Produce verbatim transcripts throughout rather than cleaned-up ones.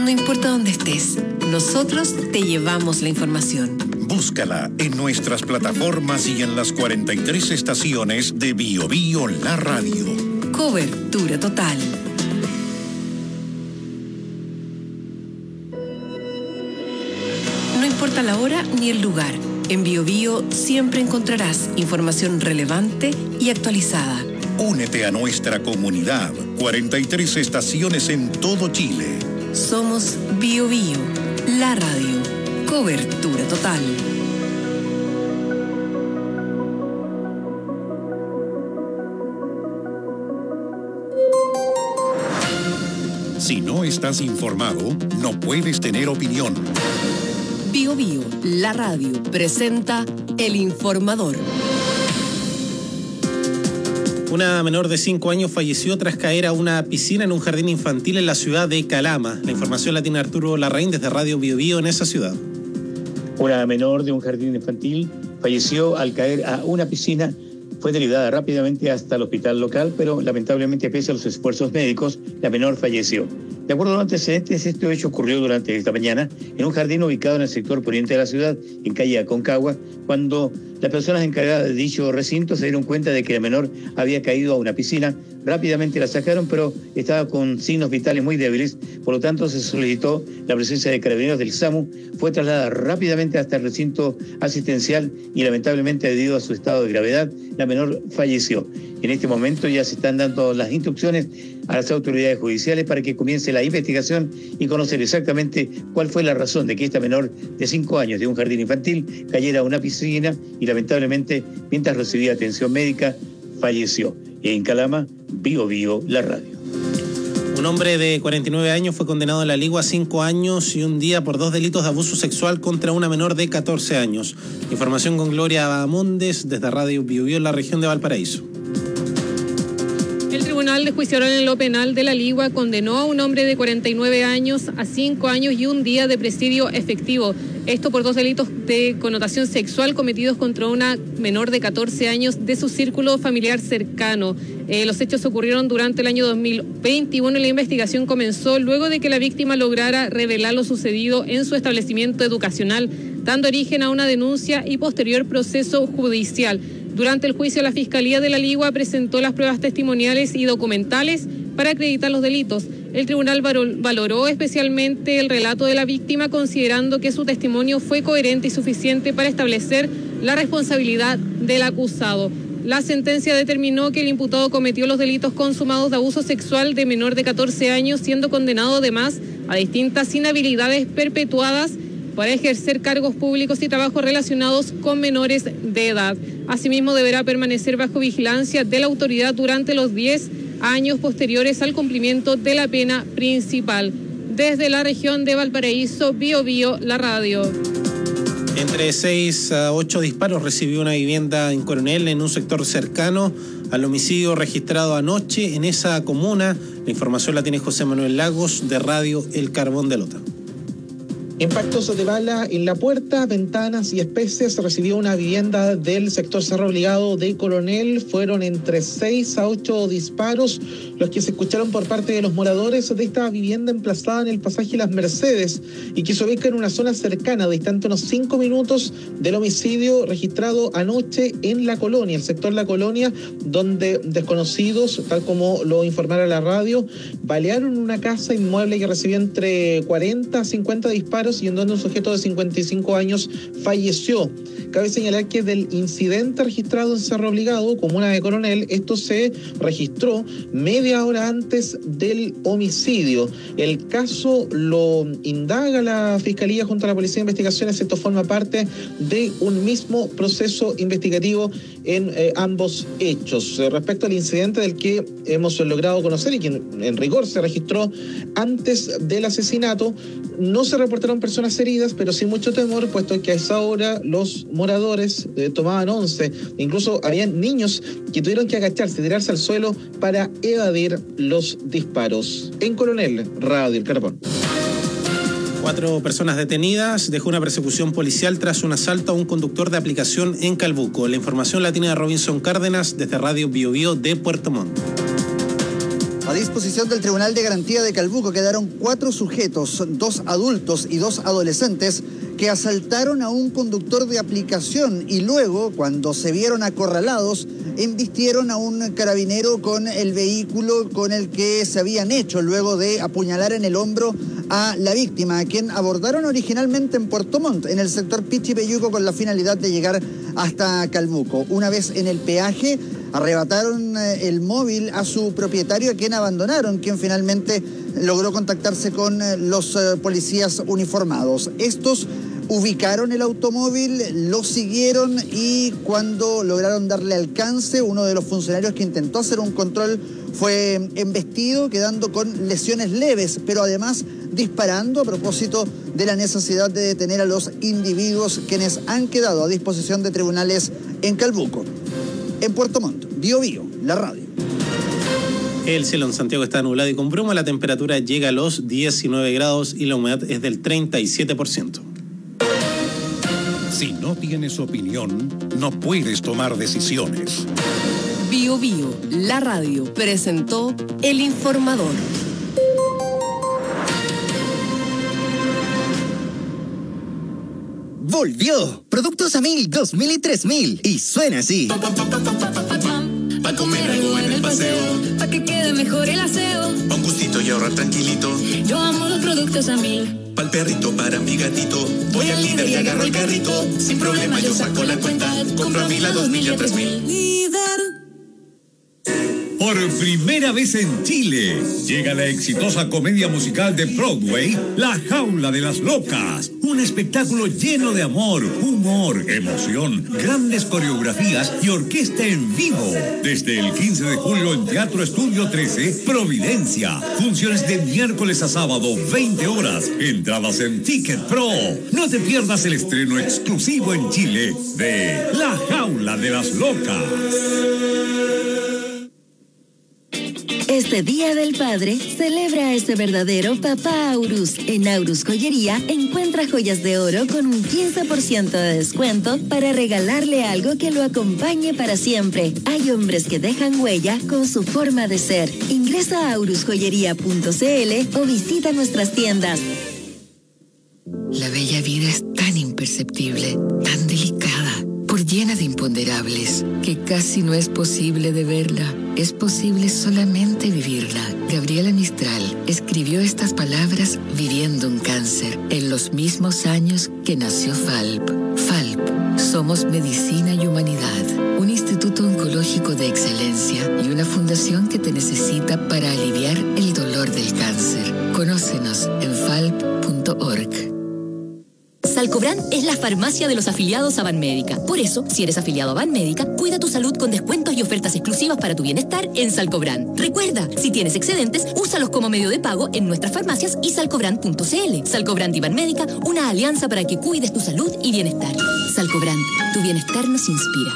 No importa dónde estés, nosotros te llevamos la información. Búscala en nuestras plataformas y en las cuarenta y tres estaciones de Bio Bio La Radio. Cobertura total. No importa la hora ni el lugar, en Bio Bio siempre encontrarás información relevante y actualizada. Únete a nuestra comunidad. cuarenta y tres estaciones en todo Chile. Somos Bio Bio, la radio. Cobertura total. Si no estás informado, no puedes tener opinión. Bio Bio, la radio, presenta El Informador. Una menor de cinco años falleció tras caer a una piscina en un jardín infantil en la ciudad de Calama. La información la tiene Arturo Larraín desde Radio Bio Bio en esa ciudad. Una menor de un jardín infantil falleció al caer a una piscina. Fue derivada rápidamente hasta el hospital local, pero lamentablemente, pese a los esfuerzos médicos, la menor falleció. De acuerdo a los antecedentes, este hecho ocurrió durante esta mañana en un jardín ubicado en el sector poniente de la ciudad, en calle Aconcagua, cuando las personas encargadas de dicho recinto se dieron cuenta de que la menor había caído a una piscina. Rápidamente la sacaron, pero estaba con signos vitales muy débiles, por lo tanto se solicitó la presencia de carabineros del SAMU. Fue trasladada rápidamente hasta el recinto asistencial y lamentablemente, debido a su estado de gravedad, la menor falleció. En este momento ya se están dando las instrucciones a las autoridades judiciales para que comience la investigación y conocer exactamente cuál fue la razón de que esta menor de cinco años de un jardín infantil cayera a una piscina y lamentablemente, mientras recibía atención médica, falleció. En Calama, Bio Bio, la radio. Un hombre de cuarenta y nueve años fue condenado en la Ligua a cinco años y un día por dos delitos de abuso sexual contra una menor de catorce años. Información con Gloria Bahamondes desde Radio Bio Bio en la región de Valparaíso. El Tribunal de Juicio Oral en lo Penal de la Ligua condenó a un hombre de cuarenta y nueve años a cinco años y un día de presidio efectivo. Esto por dos delitos de connotación sexual cometidos contra una menor de catorce años de su círculo familiar cercano. Eh, los hechos ocurrieron durante el año dos mil veintiuno y la investigación comenzó luego de que la víctima lograra revelar lo sucedido en su establecimiento educacional, dando origen a una denuncia y posterior proceso judicial. Durante el juicio, la Fiscalía de la Ligua presentó las pruebas testimoniales y documentales para acreditar los delitos. El tribunal valoró especialmente el relato de la víctima, considerando que su testimonio fue coherente y suficiente para establecer la responsabilidad del acusado. La sentencia determinó que el imputado cometió los delitos consumados de abuso sexual de menor de catorce años, siendo condenado además a distintas inhabilidades perpetuadas para ejercer cargos públicos y trabajos relacionados con menores de edad. Asimismo, deberá permanecer bajo vigilancia de la autoridad durante los diez años posteriores al cumplimiento de la pena principal. Desde la región de Valparaíso, Bio Bio, la radio. Entre seis a ocho disparos recibió una vivienda en Coronel, en un sector cercano al homicidio registrado anoche en esa comuna. La información la tiene José Manuel Lagos de Radio El Carbón de Lota. Impactos de bala en la puerta, ventanas y especies recibió una vivienda del sector Cerro Obligado de Coronel. Fueron entre seis a ocho disparos los que se escucharon por parte de los moradores de esta vivienda emplazada en el pasaje Las Mercedes y que se ubica en una zona cercana, distante unos cinco minutos del homicidio registrado anoche en La Colonia, el sector La Colonia, donde desconocidos, tal como lo informara la radio, balearon una casa inmueble que recibió entre cuarenta a cincuenta disparos y en donde un sujeto de cincuenta y cinco años falleció. Cabe señalar que del incidente registrado en Cerro Obligado, comuna de Coronel, esto se registró media hora antes del homicidio. El caso lo indaga la Fiscalía junto a la Policía de Investigaciones. Esto forma parte de un mismo proceso investigativo en eh, ambos hechos. Respecto al incidente del que hemos logrado conocer y que en, en rigor se registró antes del asesinato, no se reportaron personas heridas, pero sí mucho temor, puesto que a esa hora los moradores eh, tomaban once. Incluso habían niños que tuvieron que agacharse, tirarse al suelo para evadir los disparos. En Coronel, Radio El Carbón. Cuatro personas detenidas. Dejó una persecución policial tras un asalto a un conductor de aplicación en Calbuco. La información la tiene Robinson Cárdenas desde Radio Bio Bio de Puerto Montt. A disposición del Tribunal de Garantía de Calbuco quedaron cuatro sujetos, dos adultos y dos adolescentes, que asaltaron a un conductor de aplicación y luego, cuando se vieron acorralados, embistieron a un carabinero con el vehículo con el que se habían hecho luego de apuñalar en el hombro a la víctima, a quien abordaron originalmente en Puerto Montt, en el sector Pichipeyuco, con la finalidad de llegar hasta Calbuco. Una vez en el peaje, arrebataron el móvil a su propietario, a quien abandonaron, quien finalmente logró contactarse con los policías uniformados. Estos ubicaron el automóvil, lo siguieron y cuando lograron darle alcance, uno de los funcionarios que intentó hacer un control fue embestido, quedando con lesiones leves, pero además disparando a propósito de la necesidad de detener a los individuos quienes han quedado a disposición de tribunales en Calbuco. En Puerto Montt, Bio Bio, la radio. El cielo en Santiago está nublado y con bruma, la temperatura llega a los diecinueve grados y la humedad es del treinta y siete por ciento. Si no tienes opinión, no puedes tomar decisiones. Bio Bio, la radio, presentó El Informador. Volvió Productos Amil dos mil y tres mil y suena así. Pa' comer algo en el paseo, pa' que quede mejor el aseo, pa' un gustito y ahorrar tranquilito. Yo amo los Productos Amil. Pa'l perrito, para mi gatito, voy al líder y agarro el carrito. Sin problema yo saco la cuenta, compro a mil, a dos mil y a tres mil. Líder. Por primera vez en Chile, llega la exitosa comedia musical de Broadway, La Jaula de las Locas. Un espectáculo lleno de amor, humor, emoción, grandes coreografías y orquesta en vivo. Desde el quince de julio en Teatro Estudio trece, Providencia. Funciones de miércoles a sábado, veinte horas. Entradas en Ticket Pro. No te pierdas el estreno exclusivo en Chile de La Jaula de las Locas. Este Día del Padre, celebra a ese verdadero papá Aurus. En Aurus Joyería, encuentra joyas de oro con un quince por ciento de descuento para regalarle algo que lo acompañe para siempre. Hay hombres que dejan huella con su forma de ser. Ingresa a aurus joyería punto c l o visita nuestras tiendas. La bella vida es tan imperceptible, tan delicada, por llena de imponderables, que casi no es posible de verla. Es posible solamente vivirla. Gabriela Mistral escribió estas palabras viviendo un cáncer, en los mismos años que nació Falp. Falp, somos medicina y humanidad, un instituto oncológico de excelencia y una fundación que te necesita para aliviar el dolor del cáncer. Conócenos en falp punto org. Salcobran es la farmacia de los afiliados a Banmédica. Por eso, si eres afiliado a Banmédica, cuida tu salud con descuentos y ofertas exclusivas para tu bienestar en Salcobran. Recuerda, si tienes excedentes, úsalos como medio de pago en nuestras farmacias y salcobran punto c l. Salcobran y Banmédica, una alianza para que cuides tu salud y bienestar. Salcobran, tu bienestar nos inspira.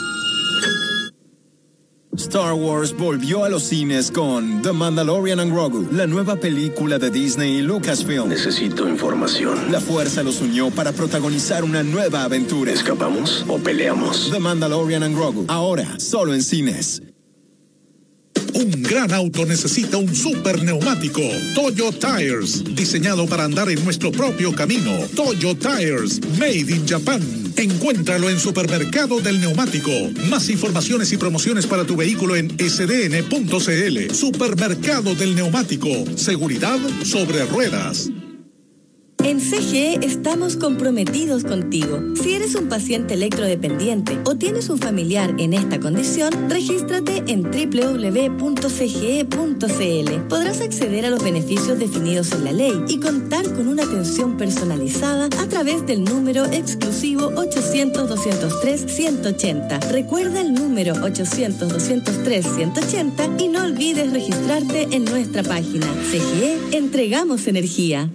Star Wars volvió a los cines con The Mandalorian and Grogu, la nueva película de Disney y Lucasfilm. Necesito información. La fuerza los unió para protagonizar una nueva aventura. ¿Escapamos o peleamos? The Mandalorian and Grogu, ahora solo en cines. Un gran auto necesita un super neumático. Toyo Tires, diseñado para andar en nuestro propio camino. Toyo Tires, made in Japan. Encuéntralo en Supermercado del Neumático. Más informaciones y promociones para tu vehículo en s d n punto c l. Supermercado del Neumático. Seguridad sobre ruedas. En C G E estamos comprometidos contigo. Si eres un paciente electrodependiente o tienes un familiar en esta condición, regístrate en doble u doble u doble u punto c g e punto c l. Podrás acceder a los beneficios definidos en la ley y contar con una atención personalizada a través del número exclusivo ochocientos, doscientos tres, ciento ochenta. Recuerda el número ochocientos, doscientos tres, ciento ochenta y no olvides registrarte en nuestra página. C G E, entregamos energía.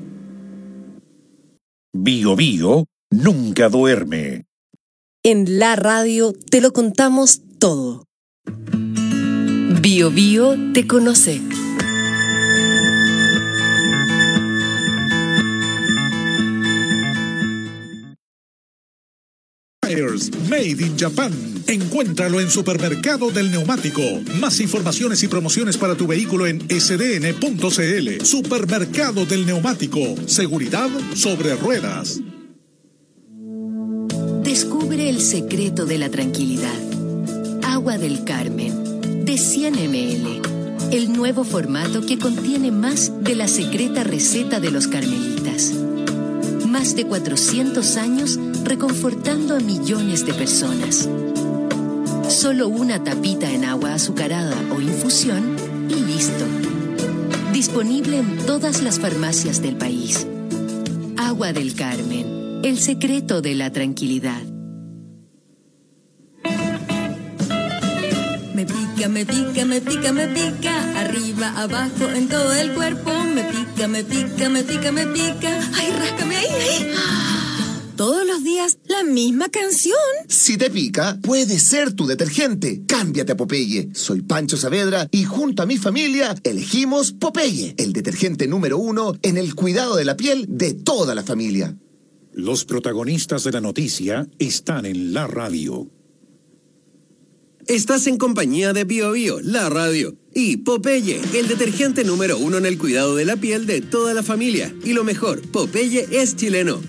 Bio Bio nunca duerme. En la radio te lo contamos todo. Bio Bio te conoce. Tires, Made in Japan. Encuéntralo en Supermercado del Neumático. Más informaciones y promociones para tu vehículo en s d n punto c l. Supermercado del Neumático. Seguridad sobre ruedas. Descubre el secreto de la tranquilidad. Agua del Carmen, de cien mililitros. El nuevo formato que contiene más de la secreta receta de los carmelitas. Más de cuatrocientos años reconfortando a millones de personas. Solo una tapita en agua azucarada o infusión y listo. Disponible en todas las farmacias del país. Agua del Carmen, el secreto de la tranquilidad. Me pica, me pica, me pica, me pica, arriba, abajo, en todo el cuerpo. Me pica, me pica, me pica, me pica. Ay, ráscame ahí, ahí. Todos los días la misma canción. Si te pica, puede ser tu detergente. Cámbiate a Popeye. Soy Pancho Saavedra y junto a mi familia elegimos Popeye, el detergente número uno en el cuidado de la piel de toda la familia. Los protagonistas de la noticia están en la radio. Estás en compañía de Bio Bio, la radio, y Popeye, el detergente número uno en el cuidado de la piel de toda la familia. Y lo mejor, Popeye es chileno.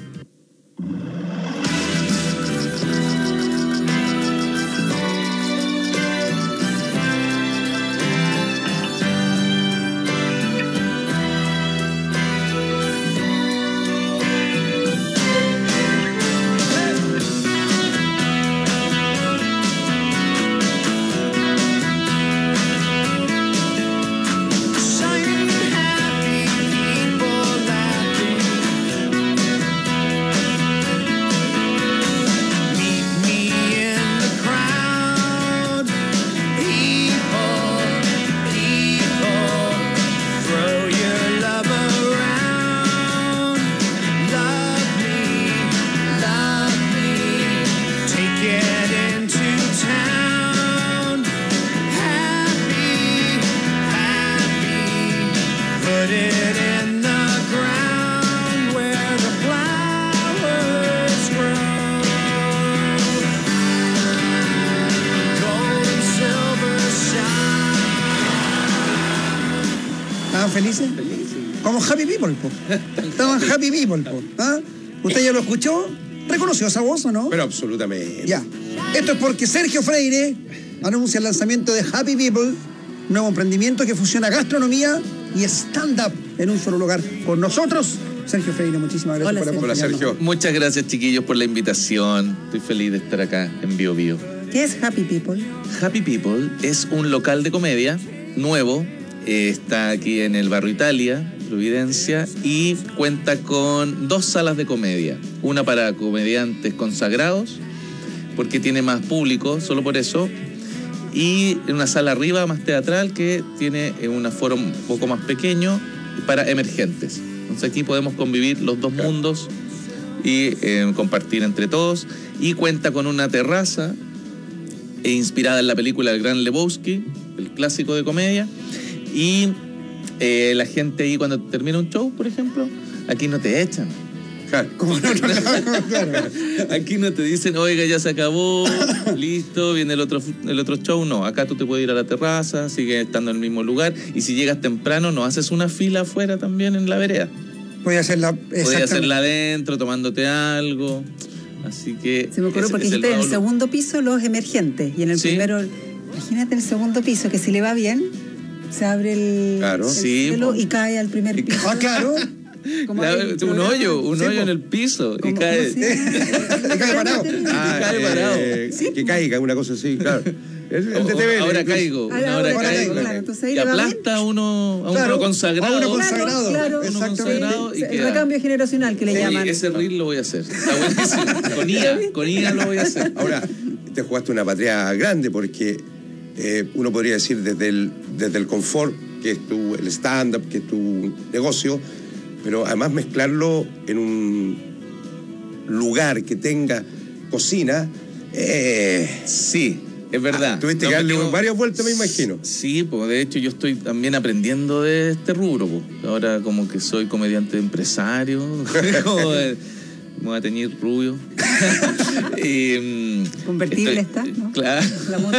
Felices? Como Happy People, po. Estaban Happy People, po. ¿Ah? ¿Usted ya lo escuchó? ¿Reconoció esa voz o no? Pero absolutamente. Ya. Esto es porque Sergio Freire anuncia el lanzamiento de Happy People, nuevo emprendimiento que fusiona gastronomía y stand-up en un solo lugar. Con nosotros, Sergio Freire, muchísimas gracias. Hola, por acompañarnos. Hola, Sergio. Muchas gracias, chiquillos, por la invitación. Estoy feliz de estar acá en Bio Bio. ¿Qué es Happy People? Happy People es un local de comedia nuevo. Eh, está aquí en el barrio Italia, Providencia, y cuenta con dos salas de comedia. Una para comediantes consagrados, porque tiene más público, solo por eso. Y una sala arriba más teatral que tiene un aforo un poco más pequeño para emergentes. Entonces aquí podemos convivir los dos mundos y eh, compartir entre todos. Y cuenta con una terraza eh, inspirada en la película El Gran Lebowski, el clásico de comedia. Y eh, la gente ahí cuando termina un show, por ejemplo, aquí no te echan. ¿Cómo no? Claro. Aquí no te dicen, oiga, ya se acabó, listo, viene el otro, el otro show. No, acá tú te puedes ir a la terraza, sigues estando en el mismo lugar. Y si llegas temprano, no haces una fila afuera también en la vereda. Puedes hacerla, Puedes hacerla adentro, tomándote algo. Así que... Se me ocurrió porque dijiste en el segundo piso los emergentes. Y en el ¿Sí? primero, imagínate el segundo piso, que si le va bien... Se abre el, claro. el sí, cielo y cae al primer piso. Ah, claro. Claro, un hoyo, un sí, hoyo po. en el piso y cae. Y cae parado. Ah, y cae parado. Eh, sí, que caiga, una cosa así, claro. El, el T V, ahora caigo, una hora caigo. Claro, entonces ahí y aplasta a uno, a uno claro, consagrado. A uno consagrado. Claro, uno consagrado y el queda. recambio generacional que le sí, llaman. Ese reel lo voy a hacer. Está buenísimo. Con I A, con I A lo voy a hacer. Ahora, te jugaste una patria grande porque eh, uno podría decir desde el, desde el confort, que es tu, el stand-up, que es tu negocio, pero además mezclarlo en un lugar que tenga cocina. Eh, sí, es verdad. Ah, tuviste no, que darle tengo... varias vueltas, me imagino. Sí, pues de hecho yo estoy también aprendiendo de este rubro. Pues. Ahora como que soy comediante empresario. me voy a teñir rubio. y, Convertible estoy, está, ¿no? Claro. La moto.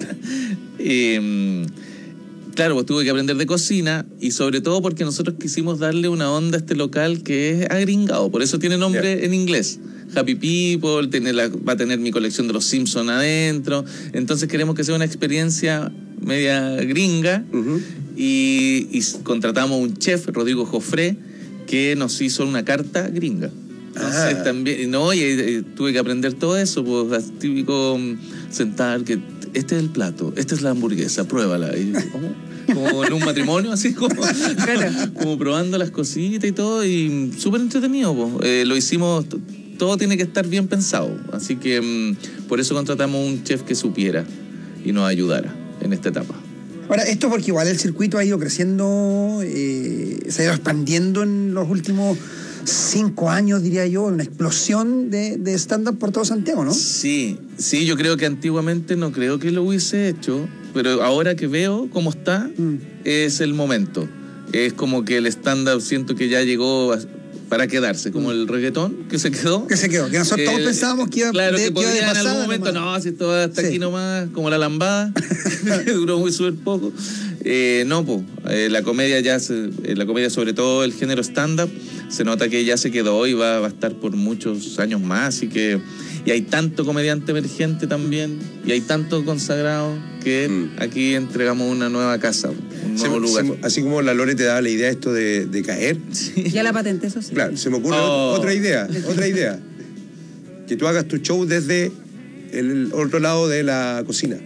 y, claro, pues tuve que aprender de cocina y sobre todo porque nosotros quisimos darle una onda a este local que es agringado, por eso tiene nombre yeah. en inglés. Happy People, tiene la, va a tener mi colección de los Simpsons adentro, entonces queremos que sea una experiencia media gringa. Uh-huh. y, y contratamos un chef, Rodrigo Joffre, que nos hizo una carta gringa. Entonces, ah. también, no, y, y tuve que aprender todo eso, pues típico sentar, que este es el plato, esta es la hamburguesa, pruébala. Y, ¿cómo? Como en un matrimonio, así como, claro. como probando las cositas y todo, y súper entretenido, pues. Eh, lo hicimos, todo tiene que estar bien pensado, así que um, por eso contratamos un chef que supiera y nos ayudara en esta etapa. Ahora, esto porque igual el circuito ha ido creciendo, eh, se ha ido expandiendo en los últimos cinco años, diría yo, una explosión de, de stand-up por todo Santiago, ¿no? Sí, sí, yo creo que antiguamente no creo que lo hubiese hecho, pero ahora que veo cómo está, mm. es el momento. Es como que el stand-up siento que ya llegó a, para quedarse, como el reggaetón que se quedó. Que se quedó, que nosotros todos pensábamos que iba, claro, de, que podría de pasada, en algún momento, nomás. no, si esto va hasta sí. aquí nomás, como la lambada, que duró muy súper poco. Eh, no, pues, eh, la comedia ya, se, eh, la comedia sobre todo el género stand-up, se nota que ya se quedó y va, va a estar por muchos años más, así que, y hay tanto comediante emergente también, y hay tanto consagrado que mm. aquí entregamos una nueva casa, un nuevo se, lugar. Se, así como la Lore te daba la idea esto de, de caer. Sí. Ya la patenté, eso sí. Claro, se me ocurre oh. otra idea, otra idea. Que tú hagas tu show desde el otro lado de la cocina.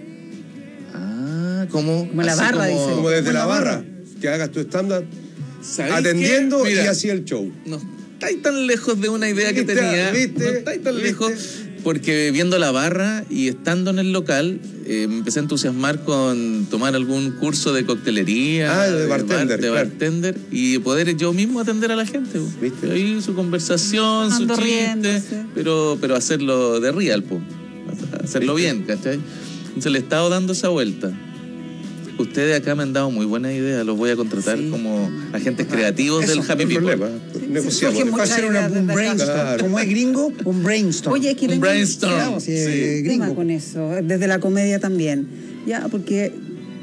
Como, como la barra, como, dice. Como desde como la barra, barra, que hagas tu estándar atendiendo Mira, y así el show. No estáis tan lejos de una idea que tenía. ¿Viste? No estáis tan ¿Viste? lejos. Porque viendo la barra y estando en el local, eh, me empecé a entusiasmar con tomar algún curso de coctelería, ah, de bartender, de, bar, de bartender claro. y poder yo mismo atender a la gente. ¿Viste? Ahí su conversación, Ando su chiste, pero, pero hacerlo de real, po. hacerlo ¿Viste? bien, ¿cachai? Entonces le he estado dando esa vuelta. Ustedes acá me han dado muy buena idea, los voy a contratar sí. como agentes creativos Eso, del Happy People. Sí, negociamos. Va a ser una, un brainstorm. Claro. Como es gringo, un brainstorm. Oye, es que un tengo brainstorm. un sí, sí. tema con eso, desde la comedia también. Ya, porque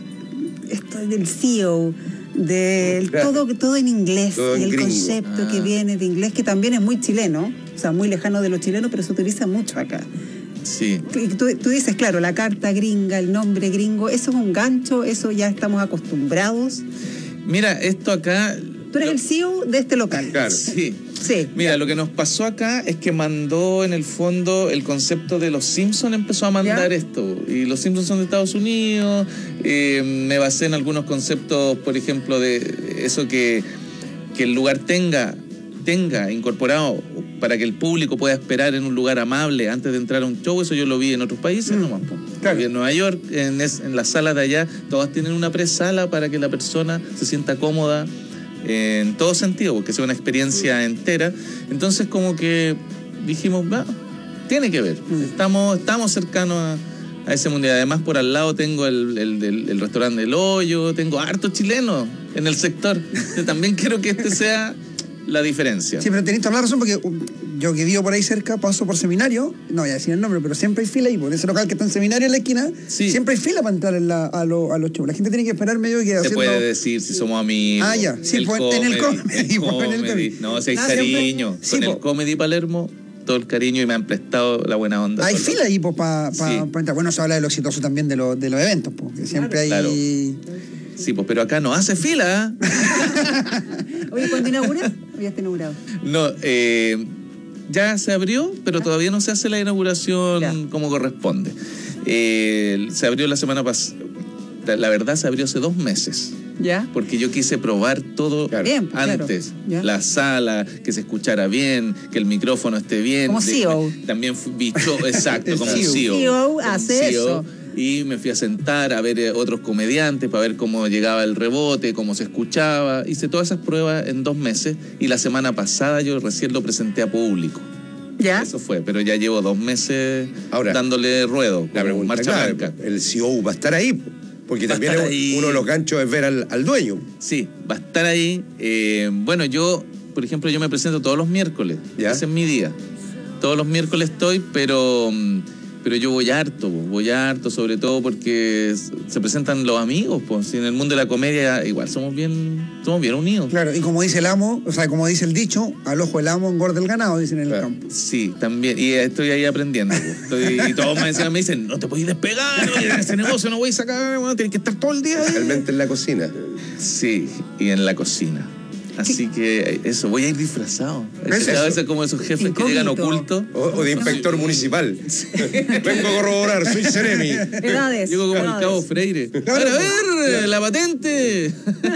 esto del C E O, del claro. todo, todo en inglés, todo y el gringo. concepto ah. que viene de inglés, que también es muy chileno, o sea, muy lejano de los chilenos, pero se utiliza mucho acá. Sí. Tú, tú dices, claro, la carta gringa, el nombre gringo, ¿eso es un gancho? ¿Eso ya estamos acostumbrados? Mira, esto acá... Tú eres lo... el C E O de este local. Claro, sí. Sí. Mira, ya. lo que nos pasó acá es que mandó en el fondo el concepto de los Simpsons, empezó a mandar ¿Ya? esto. Y los Simpsons son de Estados Unidos. Eh, me basé en algunos conceptos, por ejemplo, de eso que, que el lugar tenga, tenga incorporado para que el público pueda esperar en un lugar amable antes de entrar a un show. Eso yo lo vi en otros países, mm. nomás. Claro. En Nueva York, en, es, en las salas de allá, todas tienen una presala para que la persona se sienta cómoda en todo sentido, porque sea una experiencia entera. Entonces como que dijimos, va, tiene que ver. Estamos, estamos cercanos a, a ese mundial. Además, por al lado tengo el, el, el, el restaurante del Hoyo, tengo harto chileno en el sector. También quiero que este sea la diferencia. Sí, pero tenés toda la razón, porque yo que vivo por ahí cerca, paso por Seminario, no voy a decir el nombre, pero siempre hay fila ahí, por ese local que está en Seminario en la esquina, sí. siempre hay fila para entrar en la, a, lo, a los shows. La gente tiene que esperar medio que Se haciendo... puede decir si somos amigos. Ah, ya, sí, pues, en el comedy. El comedy. En el comedy. No, si hay ah, cariño. Sí, con po. el Comedy Palermo, todo el cariño, y me han prestado la buena onda. Hay fila ahí pues, para pa, sí. pa entrar. Bueno, se habla de lo exitoso también de, lo, de los eventos, porque siempre claro, hay... Claro. Sí, pues, pero acá no hace fila. Oye, ¿cuándo inauguras? ¿O ya está inaugurado? No, eh, ya se abrió, pero ¿Ah? todavía no se hace la inauguración ya. como corresponde. Eh, se abrió la semana pasada. La verdad, se abrió hace dos meses. ¿Ya? Porque yo quise probar todo claro, bien, antes. Claro. La sala, que se escuchara bien, que el micrófono esté bien. Como C E O. También fui bicho, exacto, como C E O. C E O. C E O hace C E O. eso. Y me fui a sentar a ver otros comediantes para ver cómo llegaba el rebote, cómo se escuchaba. Hice todas esas pruebas en dos meses y la semana pasada yo recién lo presenté a público. ¿Ya? Eso fue, pero ya llevo dos meses Ahora, dándole ruedo. La pregunta, marcha claro, blanca. el C E O va a estar ahí, porque también uno de los ganchos es ver al, al dueño. Sí, va a estar ahí. Eh, bueno, yo, por ejemplo, yo me presento todos los miércoles. ¿Ya? Ese es mi día. todos los miércoles estoy, pero... Pero yo voy harto, voy harto, sobre todo porque se presentan los amigos, pues. En el mundo de la comedia igual somos bien, somos bien unidos. Claro, y como dice el amo, o sea, como dice el dicho, al ojo el amo engorda el ganado, dicen en el Claro. campo. Sí, también, y estoy ahí aprendiendo. Pues. Estoy, y todos me, decían, me dicen, no te podéis despegar, oye, de ese negocio no voy a sacar, bueno, tienes que estar todo el día ahí. Especialmente en la cocina. Sí, y en la cocina. Así que eso, voy a ir disfrazado. A veces como esos jefes que llegan ocultos. O, o de inspector municipal. Vengo a corroborar, soy Ceremi. Edades. Llego como edades. el Cabo Freire. ¡Para ver! ¡La patente!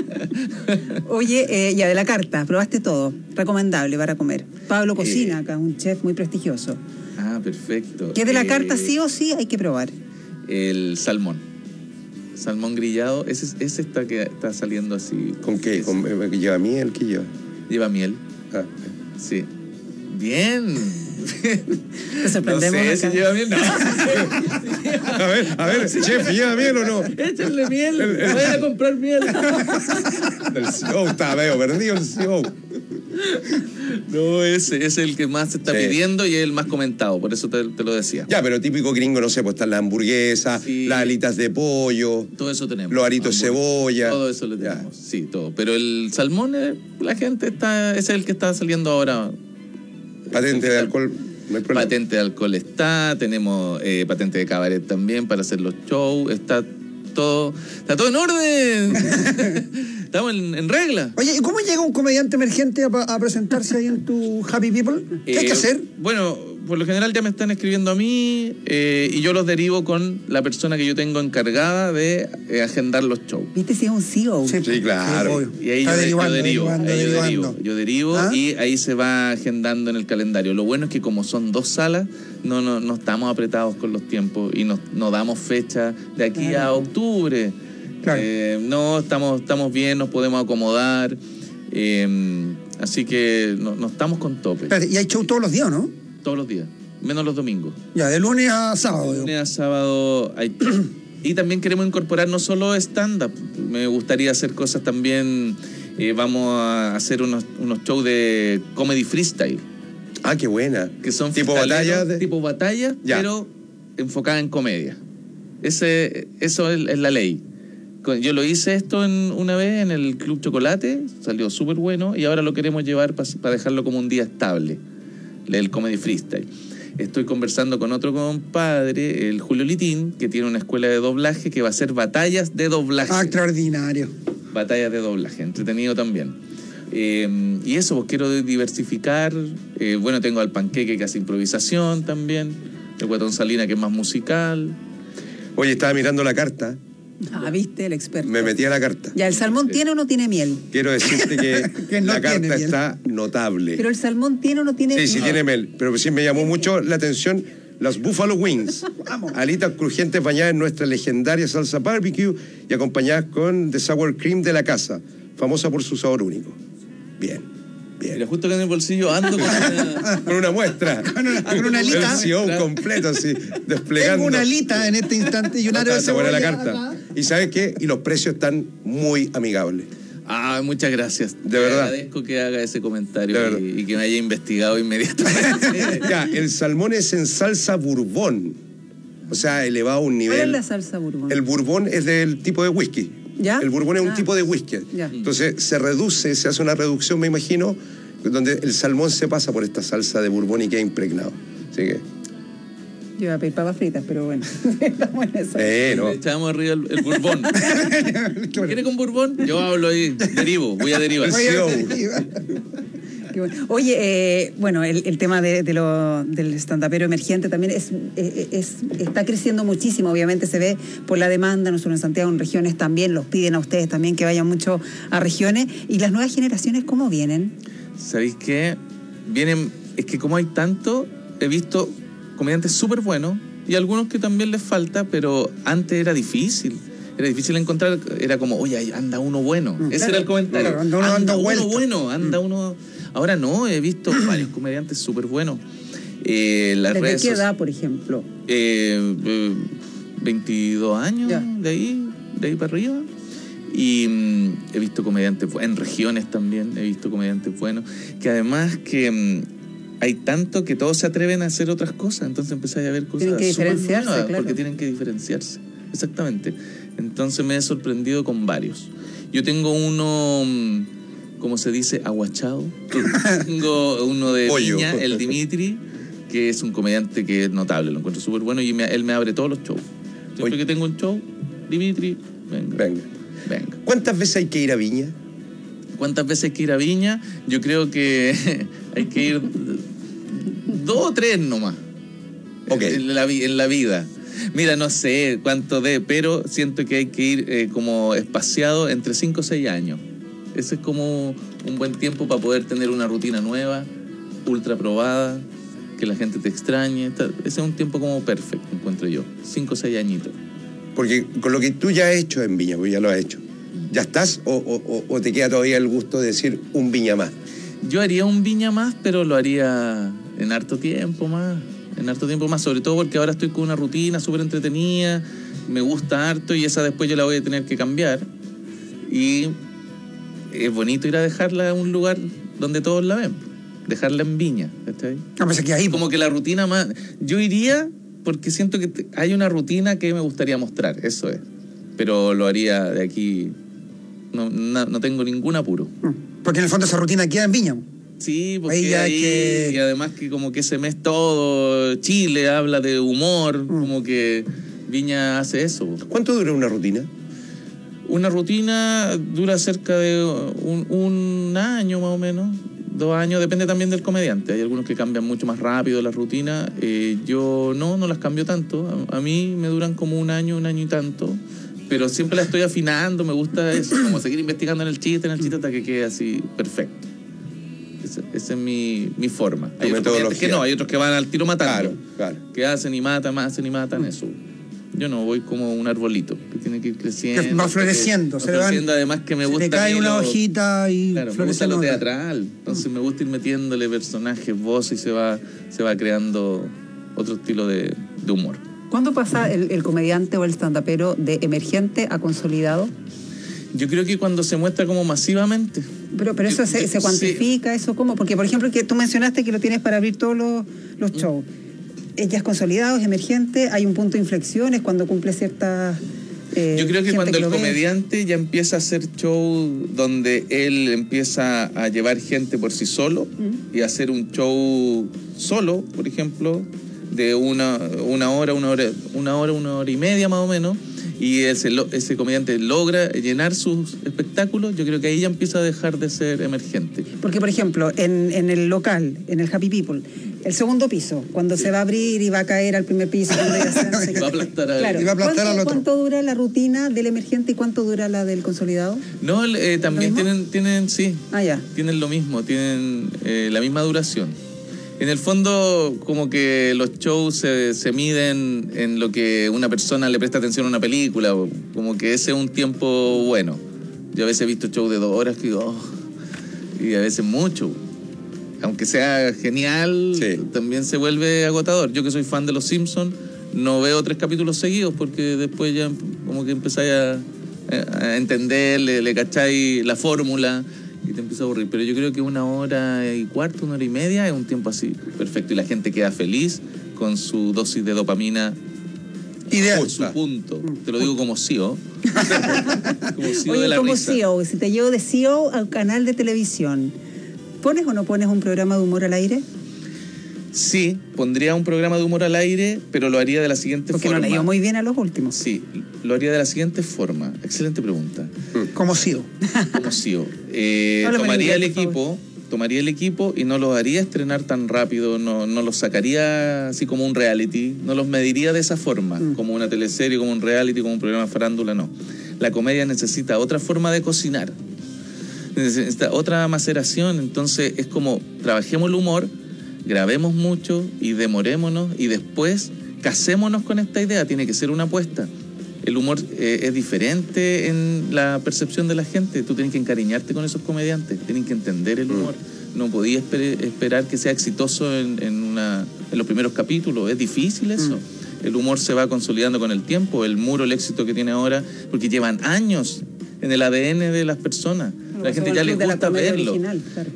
Oye, eh, ya de la carta, probaste todo. Recomendable para comer. Pablo Cocina, acá, un chef muy prestigioso. Ah, perfecto. Que de la Eh, carta sí o sí hay que probar. El salmón. Salmón grillado, ese, ese está que está saliendo así. ¿Con qué? ¿Con, eh, ¿Lleva miel? ¿Qué lleva? Lleva miel. Ah. Sí. Bien. Te sorprendemos. No sé si acá. lleva miel. No. A ver, a ver, chef, ¿lleva miel o no? Échenle miel. Vayan a comprar miel. El C E O está medio perdido, el C E O. No, ese es el que más se está Sí. pidiendo y es el más comentado, por eso te, te lo decía. Ya, pero típico gringo, no sé, pues están las hamburguesas, Sí. las alitas de pollo, Todo eso tenemos. los aritos de Hamburguesas, cebolla. Todo eso lo tenemos. Sí, todo. Pero el salmón, eh, la gente está, ese es el que está saliendo ahora. Patente de alcohol, no hay problema. Patente de alcohol está, tenemos eh, patente de cabaret también para hacer los shows, está todo, está todo en orden. Estamos en, en regla. Oye, ¿y cómo llega un comediante emergente a, a presentarse ahí en tu Happy People? ¿Qué hay que Eh, hacer? Bueno, por lo general ya me están escribiendo a mí eh, y yo los derivo con la persona que yo tengo encargada de eh, agendar los shows. ¿Viste si es un C E O? Sí, claro. Y ahí Está yo, derivando, yo derivo, derivando, ahí yo derivando. derivo, yo derivo ¿Ah? y ahí se va agendando en el calendario. Lo bueno es que como son dos salas, no, no, no estamos apretados con los tiempos y nos, nos damos fecha de aquí a Claro. octubre. Claro. Eh, no, estamos, estamos bien, nos podemos acomodar. eh, así que no, no estamos con tope. Espérate, y hay show todos los días, ¿no? Todos los días, menos los domingos. Ya, de lunes a sábado. digo. Lunes a sábado hay... Y también queremos incorporar no solo stand-up, me gustaría hacer cosas también, eh, vamos a hacer unos, unos shows de comedy freestyle. Ah, qué buena. Que son Tipo freestyleros, batalla de- tipo batalla, Ya. pero enfocada en comedia. Ese, eso es, es la ley. Con- Yo lo hice esto en, una vez en el Club Chocolate, salió súper bueno y ahora lo queremos llevar para dejarlo como un día estable, el comedy freestyle. Estoy conversando con otro compadre, el Julio Litín, que tiene una escuela de doblaje que va a hacer batallas de doblaje. Ah, extraordinario. Batallas de doblaje, entretenido también. Eh, y eso, pues quiero diversificar. Eh, bueno, tengo al Panqueque que hace improvisación también, el Guatón Salina que es más musical. Oye, estaba mirando la carta, Ah, viste, el experto. me metí a la carta. Ya, ¿el salmón tiene o no tiene miel? Quiero decirte que, Que no la tiene carta miel. está notable. Pero el salmón tiene o no tiene Sí, miel. sí tiene miel, pero sí me llamó mucho la atención las Buffalo Wings. Alitas crujientes bañadas en nuestra legendaria salsa barbecue y acompañadas con The Sour Cream de la casa, famosa por su sabor único. Bien, Mira, bien. justo que en el bolsillo ando con una... Con una muestra. Con una, con una alita. El C E O completo así, desplegando. Tengo una alita en este instante y un aro de Está buena la cebolla carta. acá. Y ¿sabes qué? Y los precios están muy amigables. Ah, muchas gracias. De Te verdad. agradezco que haga ese comentario De verdad. y, y que me haya investigado inmediatamente. Ya, el salmón es en salsa bourbon. O sea, elevado a un ¿Cuál es nivel. la salsa bourbon? El bourbon es del tipo de whisky. ¿Ya? El bourbon es un Ah. tipo de whisky. Ya. Entonces se reduce, se hace una reducción, me imagino, donde el salmón se pasa por esta salsa de bourbon y queda impregnado. Así que, Yo iba a pedir papas fritas, pero bueno, estamos en eso. eh, no. Le echamos arriba el, el bourbon. ¿Quiere con bourbon? Yo hablo ahí, derivo, voy a derivar. El C E O. Qué bueno. Oye, eh, bueno, el, el tema de, de lo, del stand-upero emergente también es, es, es- está creciendo muchísimo, obviamente se ve por la demanda, no solo en Santiago, en regiones también, los piden a ustedes también que vayan mucho a regiones. ¿Y las nuevas generaciones cómo vienen? ¿Sabéis qué? Vienen, es que como hay tanto, he visto comediantes súper buenos y algunos que también les falta, pero antes era difícil. Era difícil encontrar, era como, oye, ahí anda uno bueno. Ese Claro, era el comentario. claro, anda uno dando uno vueltas. bueno, anda uno... Ahora no, he visto varios comediantes súper buenos. Eh, las ¿Desde redes qué soci- edad, por ejemplo? Eh, eh, veintidós años, Ya. de ahí, de ahí para arriba. Y mm, he visto comediantes bu- en regiones también, he visto comediantes buenos, que además que mm, hay tanto que todos se atreven a hacer otras cosas, entonces empezáis a ver cosas tienen que diferenciarse, nuevas, claro. porque tienen que diferenciarse, exactamente. Entonces me he sorprendido con varios. Yo tengo uno, como se dice, aguachado. Tengo uno de Pollo. Viña, el Dimitri, que es un comediante que es notable, lo encuentro súper bueno y me, él me abre todos los shows. Siempre Oye. que tengo un show, Dimitri, venga, Venga. venga. ¿Cuántas veces hay que ir a Viña? ¿Cuántas veces hay que ir a Viña? Yo creo que hay que ir dos o tres nomás. Okay. En, la, en la vida. Mira, no sé cuánto de, pero siento que hay que ir eh, como espaciado entre cinco o seis años. Ese es como un buen tiempo para poder tener una rutina nueva, ultra probada, que la gente te extrañe. Ese es un tiempo como perfecto, encuentro yo. cinco o seis añitos. Porque con lo que tú ya has hecho en Viña, pues ya lo has hecho, ¿ya estás o, o, o te queda todavía el gusto de decir un Viña más? Yo haría un Viña más, pero lo haría en harto tiempo más. En harto tiempo más, sobre todo porque ahora estoy con una rutina súper entretenida, me gusta harto y esa después yo la voy a tener que cambiar. Y es bonito ir a dejarla en un lugar donde todos la ven. Dejarla en Viña, ¿cachai? No, pues aquí ahí. Como que la rutina más... Yo iría porque siento que te- hay una rutina que me gustaría mostrar, eso es. Pero lo haría de aquí... No, no, no tengo ningún apuro. Porque en el fondo esa rutina queda en Viña. Sí, porque Ahí ya ahí, hay que- y además que como que ese mes todo Chile habla de humor, como que Viña hace eso. ¿Cuánto dura una rutina? Una rutina dura cerca de un, un año más o menos, dos años, depende también del comediante. Hay algunos que cambian mucho más rápido la rutina, eh, yo no, no las cambio tanto, a, a mí me duran como un año, un año y tanto, pero siempre la estoy afinando, me gusta eso, como seguir investigando en el chiste, en el chiste hasta que quede así perfecto. Esa, esa es mi, mi forma. Tu Hay otros comediantes metodología. que no, hay otros que van al tiro matando. Claro, claro. Que hacen y matan, hacen y matan, eso. Yo no, voy como un arbolito que tiene que ir creciendo. Que va floreciendo, que- se va le van- floreciendo, además que me se gusta. le cae a mí una lo- hojita y Claro, me florece gusta lo otra. teatral. Entonces me gusta ir metiéndole personajes, voces y se va, se va creando otro estilo de, de humor. ¿Cuándo pasa el, el comediante o el stand-upero de emergente a consolidado? Yo creo que cuando se muestra como masivamente. Pero, pero eso Yo- se, yo- se cuantifica, eso cómo, porque por ejemplo que tú mencionaste que lo tienes para abrir todos los, los shows. Eh, Ya es consolidado, es emergente, hay un punto de inflexión, es cuando cumple ciertas... eh, Yo creo que gente cuando el lo ve. comediante ya empieza a hacer show donde él empieza a llevar gente por sí solo y hacer un show solo, por ejemplo, de una, una hora, una hora, una hora, una hora y media más o menos, y ese, lo- ese comediante logra llenar sus espectáculos, yo creo que ahí ya empieza a dejar de ser emergente. Porque, por ejemplo, en, en el local, en el Happy People, el segundo piso, cuando se va a abrir y va a caer al primer piso, cuando ya se- no sé qué. Va a aplastar a Claro. Y va a aplastar ¿Cuánto, al otro. ¿Cuánto dura la rutina del emergente y cuánto dura la del consolidado? No, eh, también ¿Lo mismo? tienen, tienen, sí, Ah, ya. tienen lo mismo, tienen eh, la misma duración. En el fondo, como que los shows se, se miden en lo que una persona le presta atención a una película, o como que ese es un tiempo bueno. Yo a veces he visto shows de dos horas que digo, oh, y a veces mucho. Aunque sea genial, también se vuelve agotador. Yo que soy fan de Los Simpsons, no veo tres capítulos seguidos porque después ya como que empezáis a, a entender, le, le cacháis la fórmula y te empieza a aburrir. Pero yo creo que una hora y cuarto, una hora y media es un tiempo así perfecto y la gente queda feliz con su dosis de dopamina. Ideal. Por su punto. Te lo digo como C E O. Como C E O de Oye, la como risa. C E O, si te llevo de C E O a un canal de televisión, ¿pones o no pones un programa de humor al aire? Sí, pondría un programa de humor al aire, pero lo haría de la siguiente Porque forma. no le dio muy bien a los últimos. Sí, lo haría de la siguiente forma. Excelente pregunta. Como C E O. Como C E O. Eh, Háblame en tomaría el inglés, por equipo, tomaría el equipo y no los haría estrenar tan rápido, no, no los sacaría así como un reality, no los mediría de esa forma, Mm. como una teleserie, como un reality, como un programa de farándula, no. La comedia necesita otra forma de cocinar, necesita otra maceración, entonces es como trabajemos el humor, grabemos mucho y demorémonos y después casémonos con esta idea, tiene que ser una apuesta. El humor eh, es diferente en la percepción de la gente, tú tienes que encariñarte con esos comediantes, tienes que entender el humor. No podía esper- esperar que sea exitoso en, en, una, en los primeros capítulos, es difícil eso. El humor se va consolidando con el tiempo, el muro, el éxito que tiene ahora, porque llevan años en el A D N de las personas. La gente ya le gusta verlo. Original, claro.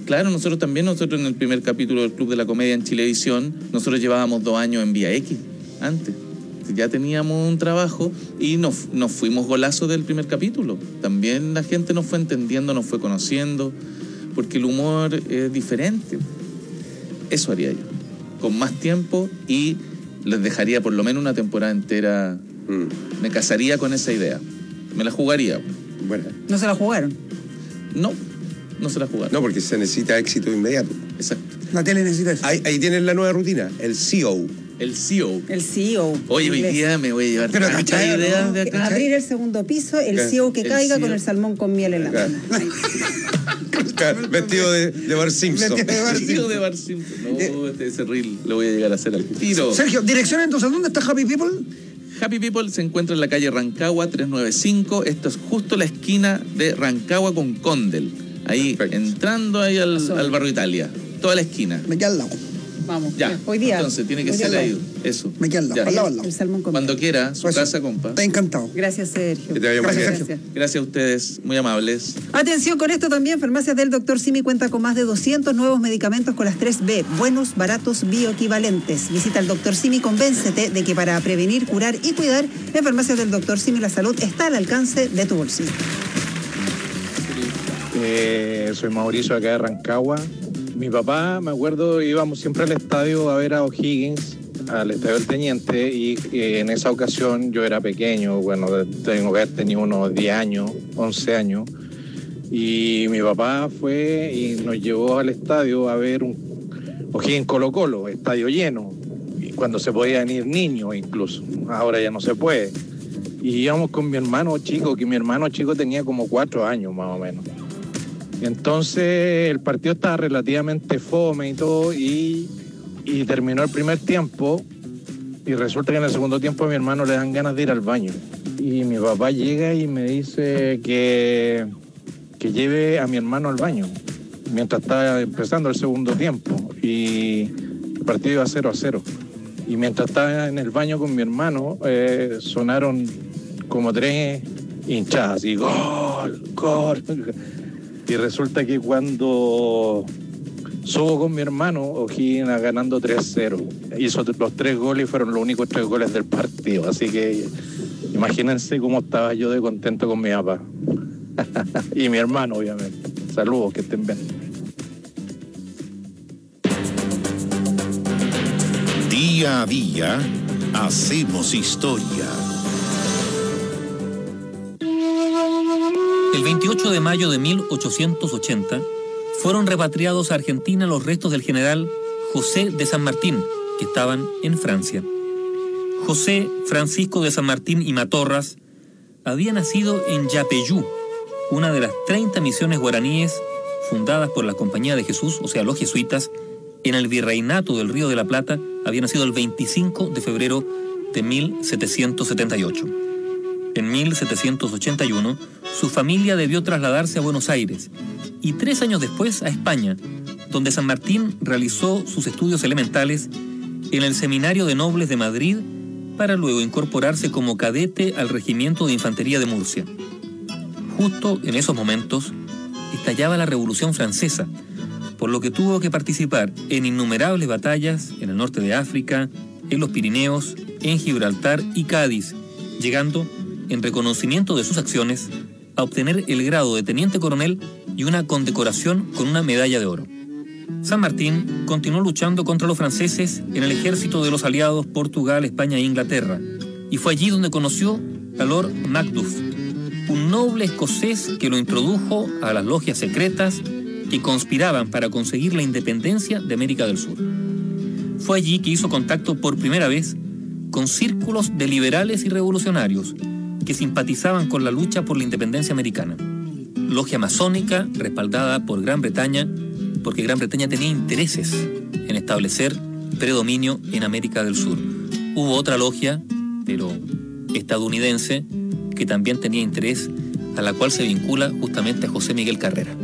Claro, nosotros también, nosotros en el primer capítulo del Club de la Comedia en Chilevisión, nosotros llevábamos dos años en Vía X, antes. Ya teníamos un trabajo y nos, nos fuimos golazos del primer capítulo. También la gente nos fue entendiendo, nos fue conociendo, porque el humor es diferente. Eso haría yo, con más tiempo, y les dejaría por lo menos una temporada entera. Mm. Me casaría con esa idea. Me la jugaría. Bueno. ¿No se la jugaron? No. No se la jugaron. No, porque se necesita éxito inmediato. Exacto. La tele necesita eso. Ahí, ahí tienes la nueva rutina, el C E O. El C E O. El C E O. Oye, hoy día me voy a llevar Pero tantas ¿cachai, ideas no? de acá. Abrir el segundo piso, el C E O que El caiga C E O. con el salmón con miel en la mano. Vestido de, de Bart Simpson. Vestido de Bart Simpson. No, este, ese reel lo voy a llegar a hacer al tiro. Sergio, dirección entonces, ¿dónde está Happy People? Happy People se encuentra en la calle Rancagua trescientos noventa y cinco. Esto es justo la esquina de Rancagua con Condel. Ahí, perfecto, entrando ahí al, al barrio Italia. Toda la esquina. Me queda al lado. Vamos. Ya. Hoy día. Entonces tiene que Hoy ser día ahí. Eso. Me queda al lado. Al lado, al lado. El salmón con Cuando quiera, su Eso. casa, compa. Está encantado. Gracias, Sergio. Que te vaya muy bien. Gracias. Gracias a ustedes, muy amables. Atención con esto también, Farmacias del doctor Simi cuenta con más de doscientos nuevos medicamentos con las tres B, buenos, baratos, bioequivalentes. Visita al doctor Simi, convéncete de que para prevenir, curar y cuidar, en Farmacias del doctor Simi la salud está al alcance de tu bolsillo. Eh, soy Mauricio, acá de Rancagua. Mi papá, me acuerdo, íbamos siempre al estadio a ver a O'Higgins, al estadio del Teniente, y, y en esa ocasión yo era pequeño, bueno, tengo que haber tenido unos diez años, once años, y mi papá fue y nos llevó al estadio a ver un O'Higgins Colo Colo, estadio lleno, y cuando se podían ir niños incluso, ahora ya no se puede. Y íbamos con mi hermano chico, que mi hermano chico tenía como cuatro años más o menos. Entonces el partido estaba relativamente fome y todo, y, y terminó el primer tiempo, y resulta que en el segundo tiempo a mi hermano le dan ganas de ir al baño. Y mi papá llega y me dice que, que lleve a mi hermano al baño, mientras estaba empezando el segundo tiempo, y el partido iba cero a cero. Y mientras estaba en el baño con mi hermano, eh, sonaron como tres hinchadas, y gol, gol. Y resulta que cuando subo con mi hermano, O'Higgins ganando tres cero. Hizo los tres goles y fueron los únicos tres goles del partido. Así que imagínense cómo estaba yo de contento con mi papá. Y mi hermano, obviamente. Saludos, que estén bien. Día a día, hacemos historia. El veintiocho de mayo de mil ochocientos ochenta fueron repatriados a Argentina los restos del general José de San Martín, que estaban en Francia. José Francisco de San Martín y Matorras había nacido en Yapeyú, una de las treinta misiones guaraníes fundadas por la Compañía de Jesús, o sea, los jesuitas, en el Virreinato del Río de la Plata. Había nacido el veinticinco de febrero de mil setecientos setenta y ocho. En mil setecientos ochenta y uno, su familia debió trasladarse a Buenos Aires y tres años después a España, donde San Martín realizó sus estudios elementales en el Seminario de Nobles de Madrid para luego incorporarse como cadete al Regimiento de Infantería de Murcia. Justo en esos momentos estallaba la Revolución Francesa, por lo que tuvo que participar en innumerables batallas en el norte de África, en los Pirineos, en Gibraltar y Cádiz, llegando, en reconocimiento de sus acciones, a obtener el grado de teniente coronel y una condecoración con una medalla de oro. San Martín continuó luchando contra los franceses en el ejército de los aliados Portugal, España e Inglaterra, y fue allí donde conoció a Lord Macduff, un noble escocés que lo introdujo a las logias secretas que conspiraban para conseguir la independencia de América del Sur. Fue allí que hizo contacto por primera vez con círculos de liberales y revolucionarios que simpatizaban con la lucha por la independencia americana. Logia masónica respaldada por Gran Bretaña, porque Gran Bretaña tenía intereses en establecer predominio en América del Sur. Hubo otra logia, pero estadounidense, que también tenía interés, a la cual se vincula justamente a José Miguel Carrera.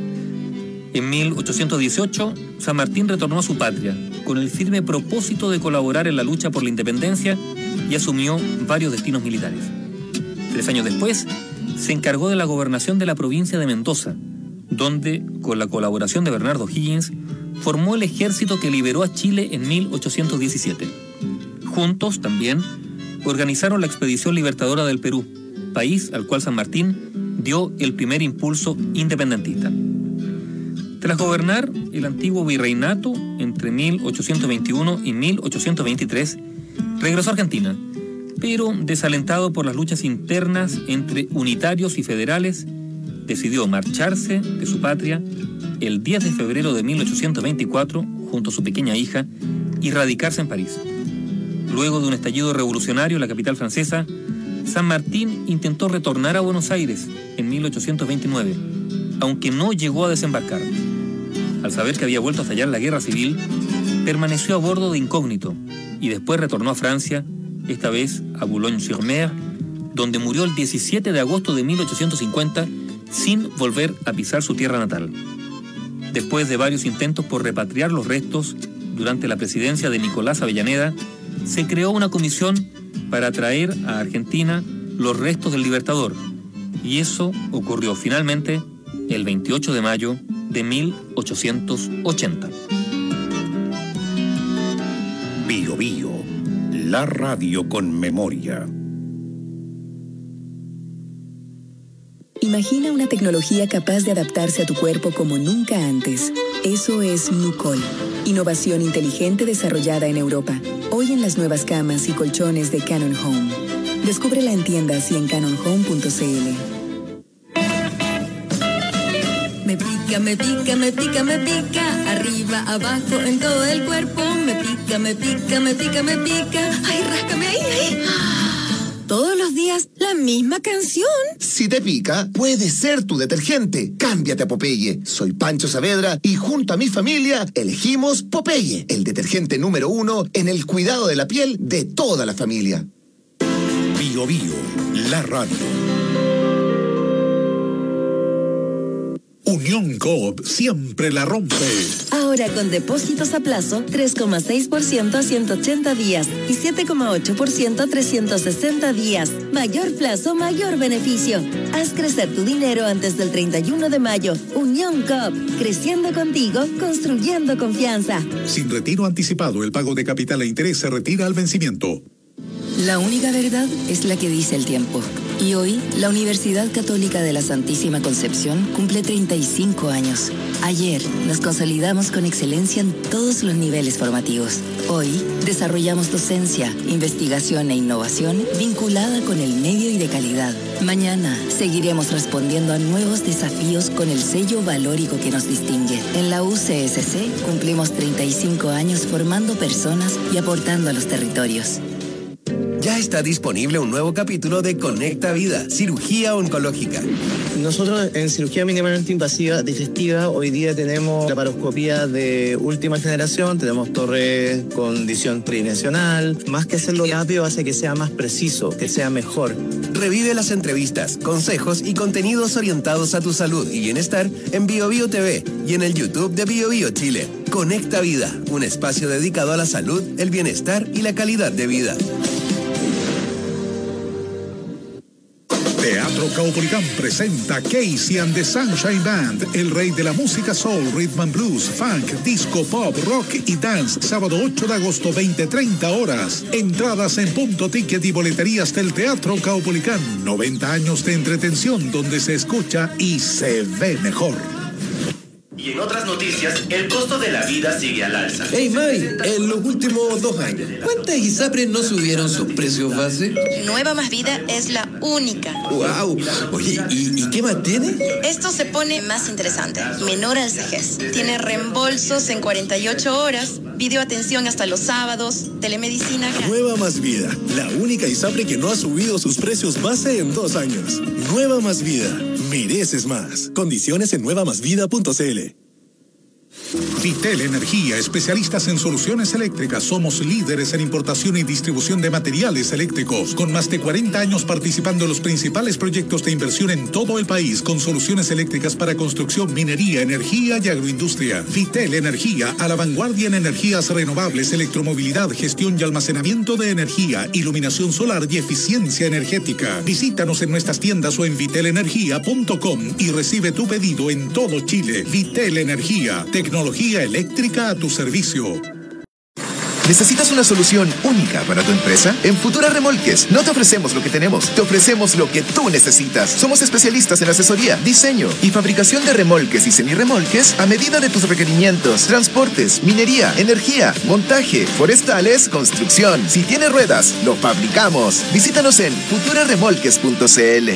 En mil ochocientos dieciocho, San Martín retornó a su patria con el firme propósito de colaborar en la lucha por la independencia y asumió varios destinos militares. Tres años después, se encargó de la gobernación de la provincia de Mendoza, donde, con la colaboración de Bernardo O'Higgins, formó el ejército que liberó a Chile en mil ochocientos diecisiete. Juntos, también, organizaron la Expedición Libertadora del Perú, país al cual San Martín dio el primer impulso independentista. Tras gobernar el antiguo virreinato entre mil ochocientos veintiuno y mil ochocientos veintitrés, regresó a Argentina, pero desalentado por las luchas internas entre unitarios y federales, decidió marcharse de su patria el diez de febrero de mil ochocientos veinticuatro junto a su pequeña hija y radicarse en París. Luego de un estallido revolucionario en la capital francesa, San Martín intentó retornar a Buenos Aires en mil ochocientos veintinueve, aunque no llegó a desembarcar. Al saber que había vuelto a estallar la guerra civil, permaneció a bordo de incógnito y después retornó a Francia, esta vez a Boulogne-sur-Mer, donde murió el diecisiete de agosto de mil ochocientos cincuenta sin volver a pisar su tierra natal. Después de varios intentos por repatriar los restos, durante la presidencia de Nicolás Avellaneda, se creó una comisión para traer a Argentina los restos del Libertador, y eso ocurrió finalmente el veintiocho de mayo de mil ochocientos ochenta. Bio Bio, la radio con memoria. Imagina una tecnología capaz de adaptarse a tu cuerpo como nunca antes. Eso es Nucol, innovación inteligente desarrollada en Europa. Hoy en las nuevas camas y colchones de Canon Home. Descúbrela en tiendas y en canon home punto c l. Me pica, me pica, me pica, me pica, arriba, abajo, en todo el cuerpo. Me pica, me pica, me pica, me pica. Ay, ráscame ahí, ahí. Todos los días la misma canción. Si te pica, puede ser tu detergente. Cámbiate a Popeye. Soy Pancho Saavedra y junto a mi familia elegimos Popeye, el detergente número uno en el cuidado de la piel de toda la familia. Bio Bio, la radio. Unión Coop siempre la rompe. Ahora con depósitos a plazo, tres coma seis por ciento a ciento ochenta días y siete coma ocho por ciento a trescientos sesenta días. Mayor plazo, mayor beneficio. Haz crecer tu dinero antes del treinta y uno de mayo. Unión Coop, creciendo contigo, construyendo confianza. Sin retiro anticipado, el pago de capital e interés se retira al vencimiento. La única verdad es la que dice el tiempo. Y hoy, la Universidad Católica de la Santísima Concepción cumple treinta y cinco años. Ayer, nos consolidamos con excelencia en todos los niveles formativos. Hoy, desarrollamos docencia, investigación e innovación vinculada con el medio y de calidad. Mañana, seguiremos respondiendo a nuevos desafíos con el sello valórico que nos distingue. En la U C S C, cumplimos treinta y cinco años formando personas y aportando a los territorios. Ya está disponible un nuevo capítulo de Conecta Vida, cirugía oncológica. Nosotros en cirugía mínimamente invasiva digestiva hoy día tenemos laparoscopía de última generación, tenemos torre con visión tridimensional. Más que hacerlo rápido hace que sea más preciso, que sea mejor. Revive las entrevistas, consejos y contenidos orientados a tu salud y bienestar en Bio Bio T V y en el YouTube de Bio Bio Chile. Conecta Vida, un espacio dedicado a la salud, el bienestar y la calidad de vida. Teatro Caupolicán presenta Casey and the Sunshine Band, el rey de la música soul, rhythm and blues, funk, disco, pop, rock y dance, sábado ocho de agosto, veinte treinta horas. Entradas en punto ticket y boleterías del Teatro Caupolicán. noventa años de entretención donde se escucha y se ve mejor. Y en otras noticias, el costo de la vida sigue al alza. Hey May, en los últimos dos años, ¿cuántas ISAPRES no subieron sus precios base? Nueva Más Vida es la única. ¡Wow! Oye, ¿y, y qué más tiene? Esto se pone más interesante. Menor al C G E S. Tiene reembolsos en cuarenta y ocho horas, videoatención hasta los sábados, telemedicina. Nueva Más Vida, la única ISAPRE que no ha subido sus precios base en dos años. Nueva Más Vida, mereces más. Condiciones en nueva más vida punto c l. Vitel Energía, especialistas en soluciones eléctricas. Somos líderes en importación y distribución de materiales eléctricos, con más de cuarenta años participando en los principales proyectos de inversión en todo el país, con soluciones eléctricas para construcción, minería, energía y agroindustria. Vitel Energía, a la vanguardia en energías renovables, electromovilidad, gestión y almacenamiento de energía, iluminación solar y eficiencia energética. Visítanos en nuestras tiendas o en vitel energía punto com y recibe tu pedido en todo Chile. Vitel Energía, tecnología eléctrica a tu servicio. ¿Necesitas una solución única para tu empresa? En Futura Remolques no te ofrecemos lo que tenemos, te ofrecemos lo que tú necesitas. Somos especialistas en asesoría, diseño y fabricación de remolques y semirremolques a medida de tus requerimientos. Transportes, minería, energía, montaje, forestales, construcción. Si tiene ruedas, lo fabricamos. Visítanos en futura remolques punto cl.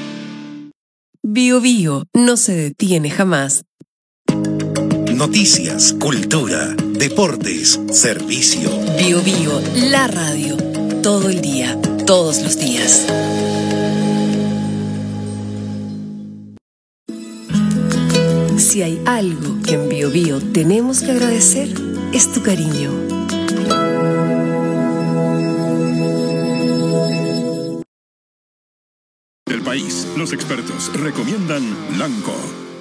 Bio Bio no se detiene jamás. Noticias, cultura, deportes, servicio. Bio Bio, la radio. Todo el día, todos los días. Si hay algo que en Bio Bio tenemos que agradecer, es tu cariño. El país, los expertos recomiendan Lanco.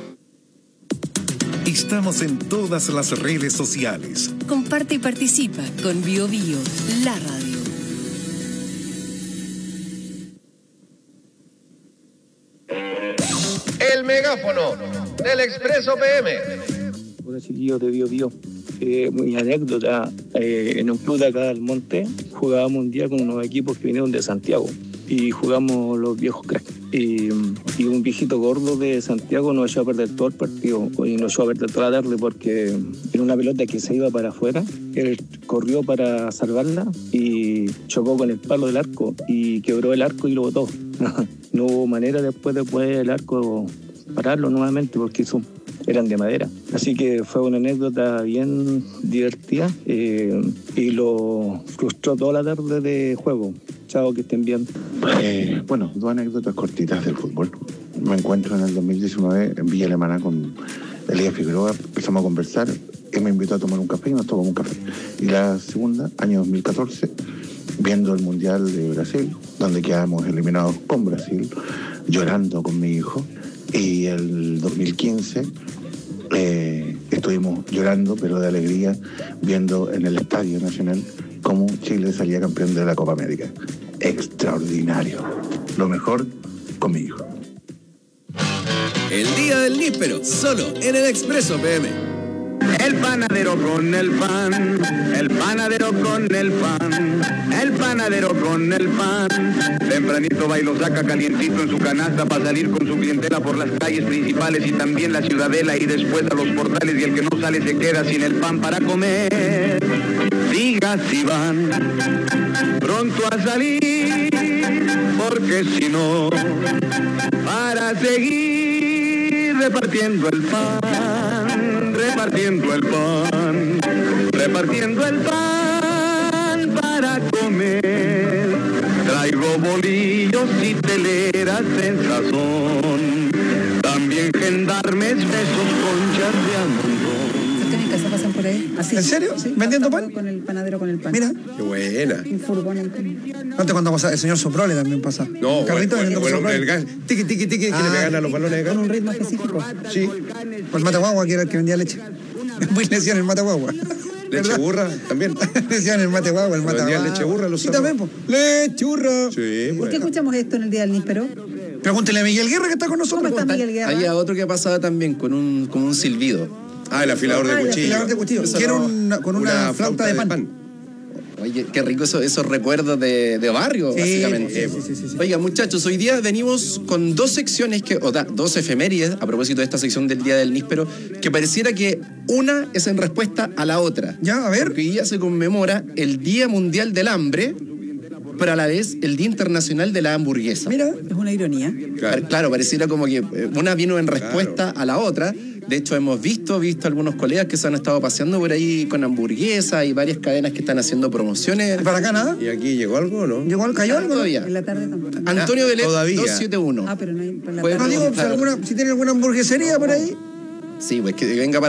Estamos en todas las redes sociales. Comparte y participa con Bio Bio, la radio. El megáfono del Expreso P M. Hola chiquillos de Bio Bio. Eh, mi anécdota, eh, en un club de acá del Monte jugábamos un día con unos equipos que vinieron de Santiago y jugamos los viejos cracks. Y, y un viejito gordo de Santiago nos echó a perder todo el partido y nos echó a perder toda la tarde porque era una pelota que se iba para afuera. Él corrió para salvarla y chocó con el palo del arco y quebró el arco y lo botó. No hubo manera después de poder el arco pararlo nuevamente porque hizo, eran de madera. Así que fue una anécdota bien divertida eh, y lo frustró toda la tarde de juego. Chao, que estén bien. Eh, bueno, dos anécdotas cortitas del fútbol. Me encuentro en el dos mil diecinueve en Villa Alemana con Elías Figueroa. Empezamos a conversar. Él me invitó a tomar un café y nos tomamos un café. Y la segunda, año dos mil catorce, viendo el Mundial de Brasil, donde quedamos eliminados con Brasil, llorando con mi hijo. Y el dos mil quince eh, estuvimos llorando, pero de alegría, viendo en el Estadio Nacional cómo Chile salía campeón de la Copa América. Extraordinario. Lo mejor con mi hijo. El día del níspero, solo en el Expreso P M. El panadero con el pan, el panadero con el pan, el panadero con el pan. Tempranito va y lo saca calientito en su canasta para salir con su clientela por las calles principales y también la ciudadela y después a los portales, y el que no sale se queda sin el pan para comer. Diga si van pronto a salir, porque si no, para seguir repartiendo el pan, repartiendo el pan, repartiendo el pan para comer. Traigo bolillos y teleras en sazón, también gendarmes, besos, conchas de amontón. En casa pasan por ahí. Así. ¿En serio? Sí, ¿Vendiendo pan? Con el panadero con el pan. Mira. Qué buena. Un furgón ahí. Antes cuando pasaba, el señor Soprole también pasa. No, un carrito bueno, vendiendo bueno, Soprole. el gas. Tiqui, tiqui, tiqui, que Ah, le pegan a los balones de gas. Con un ritmo específico. Sí. O el Mateguagua, que era el que vendía leche. Muy le decían el Mateguagua. Leche burra también. Le decían el Mateguagua, el Mateguagua. Vendían leche burra los Sí, también, pues. Leche burra. Sí, ¿Por qué escuchamos esto en el Día del Níspero? Pregúntele a Miguel Guerra que está con nosotros. ¿Cómo está Miguel Guerra? Había otro que pasaba también con un, con un silbido. Ah, el afilador de Ah, el cuchillo. afilador de cuchillo. Eso Quiero no. una, con una, Una flauta de pan. Oye, qué rico eso, esos recuerdos de, de barrio, Sí, básicamente. sí, sí, sí, sí. Oiga, muchachos, hoy día venimos con dos secciones, que, o da, dos efemérides, a propósito de esta sección del Día del Níspero, que pareciera que una es en respuesta a la otra. Ya, a ver. Porque hoy día se conmemora el Día Mundial del Hambre, pero a la vez el Día Internacional de la Hamburguesa. Mira, es una ironía. Claro, claro pareciera como que eh, una vino en respuesta claro. a la otra. De hecho, hemos visto, visto algunos colegas que se han estado paseando por ahí con hamburguesas y varias cadenas que están haciendo promociones. ¿Para acá nada? ¿Y aquí llegó algo o no? ¿Llegó al cayó algo? Todavía. En la tarde tampoco. Antonio Belet, todavía. doscientos setenta y uno. Ah, pero no hay. Por la Puede No tarde. digo, si, alguna, si tiene alguna hamburguesería por ahí. Sí, pues que venga para acá.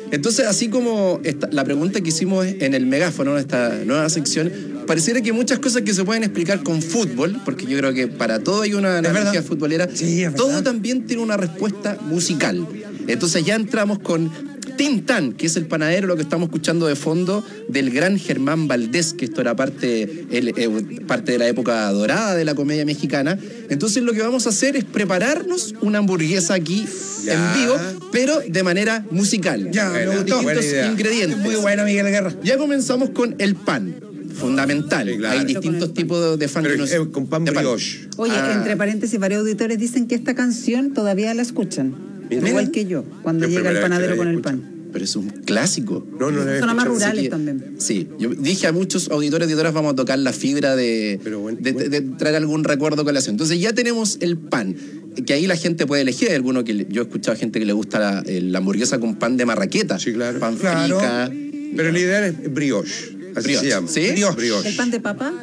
Entonces, así como esta, la pregunta que hicimos en el megáfono, esta nueva sección, pareciera que muchas cosas que se pueden explicar con fútbol, porque yo creo que para todo hay una analogía futbolera, sí, todo también tiene una respuesta musical. Entonces ya entramos con Tintán, que es el panadero, lo que estamos escuchando de fondo, del gran Germán Valdés, que esto era parte, el, eh, parte de la época dorada de la comedia mexicana. Entonces lo que vamos a hacer es prepararnos una hamburguesa aquí ya. en vivo, pero de manera musical. Ya, bueno, me gustó. distintos ingredientes. Muy bueno, Miguel Guerra. Ya comenzamos con el pan. Fundamental. Sí, claro. Hay distintos tipos de fan. Pero, eh, con pan brioche. Oye, ah. entre paréntesis, varios auditores dicen que esta canción todavía la escuchan. Mira. Igual que yo, cuando yo llega el panadero con el pan. Pero es un clásico. No, no, no. Son más rurales que, también. Sí, yo dije a muchos auditores y auditoras vamos a tocar la fibra de, bueno, de, bueno. de, de traer algún recuerdo con la acción. Entonces ya tenemos el pan, que ahí la gente puede elegir. Hay alguno que yo he escuchado gente que le gusta la, la hamburguesa con pan de marraqueta. Sí, claro. Pan claro. frica. Pero la idea es brioche. Así brioche. se llama. ¿Sí? Brioche. brioche. ¿El pan de papa?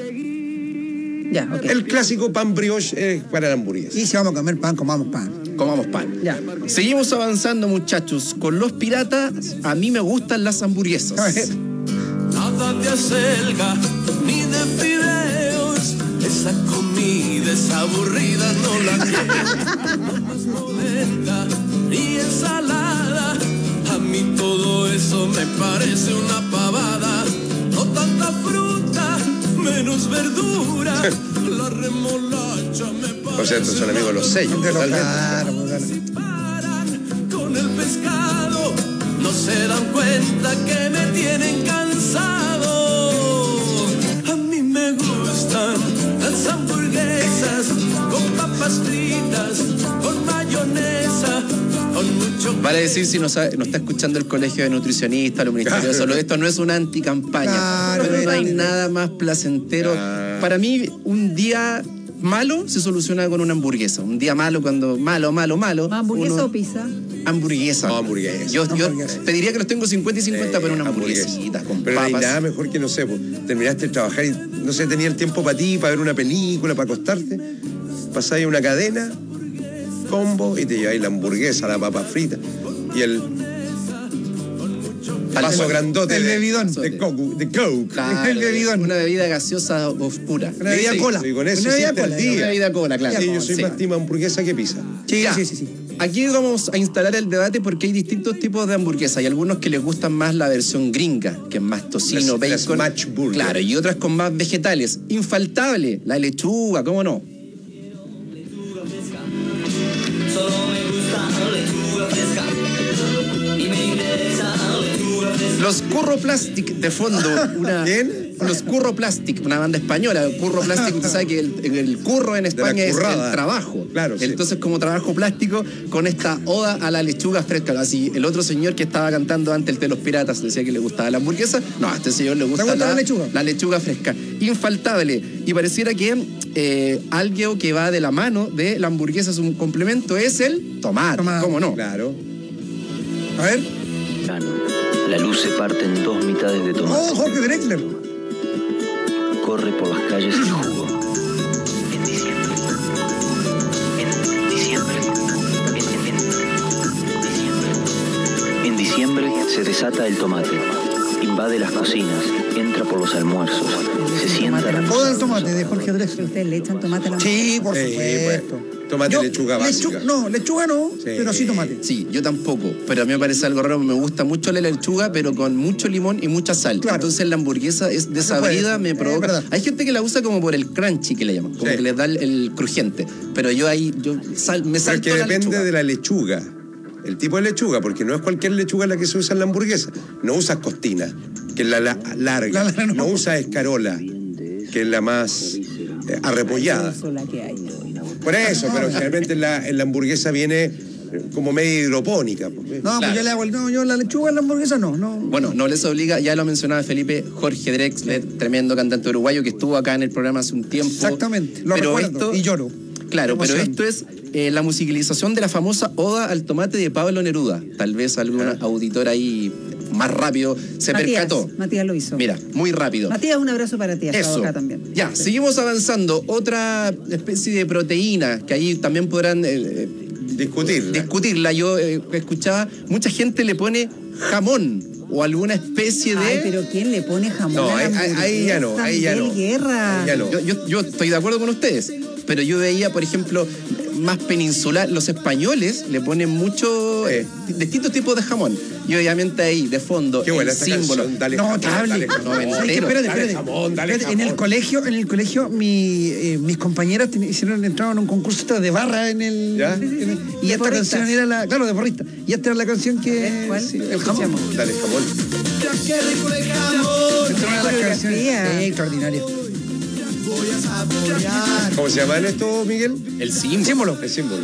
Ya, ok. El clásico pan brioche es para la hamburguesa. Y si vamos a comer pan, comamos pan. Comamos pan. Ya. Seguimos avanzando, muchachos. Con los piratas, a mí me gustan las hamburguesas. Nada de acelga, ni de fideos. Esa comida es aburrida, no la quiero. No más polenta ni ensalada. A mí todo eso me parece una pavada. No tanta fruta, menos verdura. La remolacha me parece. O sea, estos son amigos los sellos. De los claro, con el pescado, no se dan cuenta que me tienen cansado. A mí me gustan las hamburguesas con papas fritas, con mayonesa. Vale decir si nos, nos está escuchando el Colegio de Nutricionistas, el Ministerio de Salud, esto no es una anticampaña, claro, pero no hay nada más placentero. Claro. Para mí, un día malo se soluciona con una hamburguesa. Un día malo cuando malo, malo, malo. ¿Hamburguesa uno, o pizza? Hamburguesa. No, hamburguesa. Yo, yo hamburguesa. te diría que los tengo cincuenta y cincuenta, eh, pero una hamburguesita con pero papas. No hay nada mejor que, no sé, pues, terminaste de trabajar y, no sé, tenía el tiempo para ti, para ver una película, para acostarte. Pasáis una cadena, combo, y te lleváis la hamburguesa, la papa frita y el vaso grandote el de, bebidón de Coke, de Coke. Claro, el bebidón, una bebida gaseosa oscura, una bebida sí, cola, y con eso una bebida hiciste cola, el día. Una bebida cola, claro. Sí, yo soy sí. más team hamburguesa que pizza. Sí, ya. sí, sí, sí. Aquí vamos a instalar el debate porque hay distintos tipos de hamburguesas. Hay algunos que les gustan más la versión gringa, que es más tocino, las, bacon. las match burger. Claro, y otras con más vegetales. Infaltable, la lechuga, ¿cómo no? Los Curro Plastic de fondo. Una, ¿Quién? Los Curro Plastic, una banda española. Curro Plastic, usted sabe que el, el curro en España es el trabajo. Claro, sí. Entonces, como trabajo plástico, con esta oda a la lechuga fresca. Así, el otro señor que estaba cantando antes, el de los piratas, decía que le gustaba la hamburguesa. No, a este señor le gusta, gusta la, la lechuga. La lechuga fresca. Infaltable. Y pareciera que eh, algo que va de la mano de la hamburguesa, es un complemento, es el tomate. tomate. ¿Cómo no? Claro. A ver. La luz se parte en dos mitades de tomate. Oh, Jorge Drexler. Corre por las calles el jugo. En diciembre. En diciembre. En, en, en diciembre. En diciembre se desata el tomate. Invade las cocinas. Entra por los almuerzos. Se sienta. Todo el tomate de Jorge Drexler. ¿Ustedes le echan tomate a la Sí, por sí, supuesto. Pues, tomate yo, lechuga básica. Lechu no, lechuga no, sí. Pero sí tomate. Sí, yo tampoco, pero a mí me parece algo raro. Me gusta mucho la lechuga, pero con mucho limón y mucha sal. Claro. Entonces la hamburguesa es desabrida, me provoca. Hay gente que la usa como por el crunchy, que le llaman, como sí. que le da el, el crujiente. Pero yo ahí, yo sal, me salto pero es que la depende lechuga. de la lechuga, el tipo de lechuga, porque no es cualquier lechuga la que se usa en la hamburguesa. No usas costina, que es la, la larga. La, la, no. no usas escarola, que es la más eh, arrepollada. Por eso, pero generalmente en la, en la hamburguesa viene como medio hidropónica. No, claro. pues yo le hago el, no, yo la lechuga en la hamburguesa no, no. Bueno, no les obliga, ya lo mencionaba Felipe, Jorge Drexler, tremendo cantante uruguayo que estuvo acá en el programa hace un tiempo. Exactamente, lo pero recuerdo esto, y lloro. Claro, pero esto es eh, la musicalización de la famosa Oda al tomate de Pablo Neruda. Tal vez algún ah. auditor ahí más rápido se Matías, percató. Matías lo hizo. Mira, muy rápido. Matías, un abrazo para ti. Eso. Acá también. Ya, sí. Seguimos avanzando. Otra especie de proteína que ahí también podrán... Eh, discutirla. discutirla. Yo eh, escuchaba, mucha gente le pone jamón o alguna especie de... Ay, pero ¿quién le pone jamón No, a la ahí, ahí- ahí ya no, ahí ya no. Miguel Guerra. Ahí ya no. Yo, yo, yo estoy de acuerdo con ustedes, pero yo veía, por ejemplo, más peninsular, los españoles le ponen mucho, eh, distintos tipos de jamón. Y obviamente ahí, de fondo, Qué buena el esta símbolo. canción, dale No, jamón, te hable. dale jamón. No, es que Noventero. espérate, Dale espérate. jamón, dale Espérate, En el jamón. colegio, en el colegio, mi, eh, mis compañeras ten- hicieron, entraron en un concurso de barra en el. ¿Ya? en el- y ¿De esta porristas? canción era la. Claro, de porrista. Y esta era la canción que. ¿Cuál? sí, el jamón. Dale jamón. Esta era la canción. Coreografía. Sí, extraordinaria. ¿Cómo se llama esto, Miguel? El símbolo. Símbolo. El símbolo.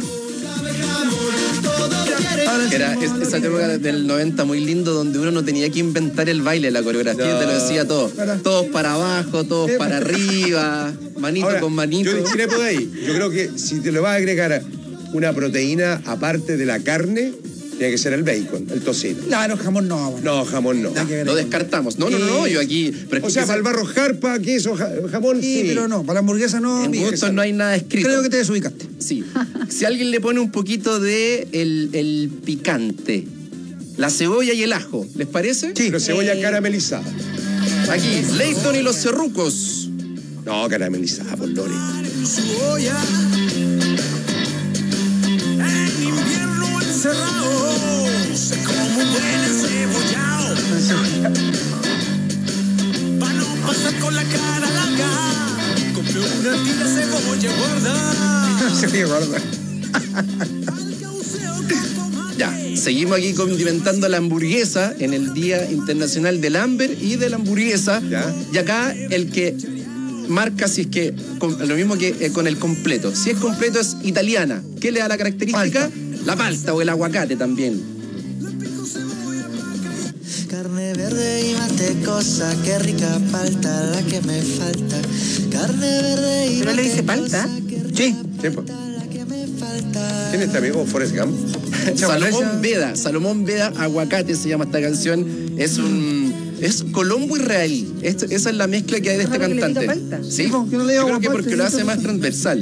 Era es- esa época del noventa muy lindo donde uno no tenía que inventar el baile, la coreografía No. te lo decía todo. Todos para abajo, todos Eh, para arriba, manito Ahora, con manito. yo discrepo de ahí. Yo creo que si te le vas a agregar una proteína aparte de la carne, tiene que ser el bacon, el tocino. Claro, jamón no. Bueno. No, jamón no. Nada que ver. Lo descartamos. No, no, no, no, yo aquí... pero es O que sea, esa- para el barro jarpa, queso, ja- jamón, Sí, sí. pero no, para la hamburguesa no. en Miguel. gustos no hay nada escrito. Creo que te desubicaste. Sí. Si alguien le pone un poquito de el, el picante, la cebolla y el ajo, ¿les parece? Sí, pero cebolla caramelizada. Aquí, Leighton y los cerrucos. No, caramelizada, por Lore. En invierno encerrado, se como un buen encebollado. Pa' no pasar con la cara larga, compré una tira cebolla guarda. Se me guarda. Ya, seguimos aquí condimentando la hamburguesa en el Día Internacional del Hambre y de la hamburguesa. Ya. Y acá el que marca si es que, con- lo mismo que eh, con el completo. Si es completo es italiana. ¿Qué le da la característica? Palta. La palta o el aguacate también. Carne verde y mantecosa, qué rica palta la que me falta. Carne verde y ¿Pero le dice palta? Sí. Tiempo. ¿Quién es este amigo? Forrest Gump. Salomón Veda, Salomón Veda, Aguacate se llama esta canción. Es un... Es Colombo israelí. Esto- esa es la mezcla que hay de este ¿Raro que le diga cantante. palta? Sí, Sí, ¿por qué no le digo yo creo que aguacate? porque lo hace más transversal.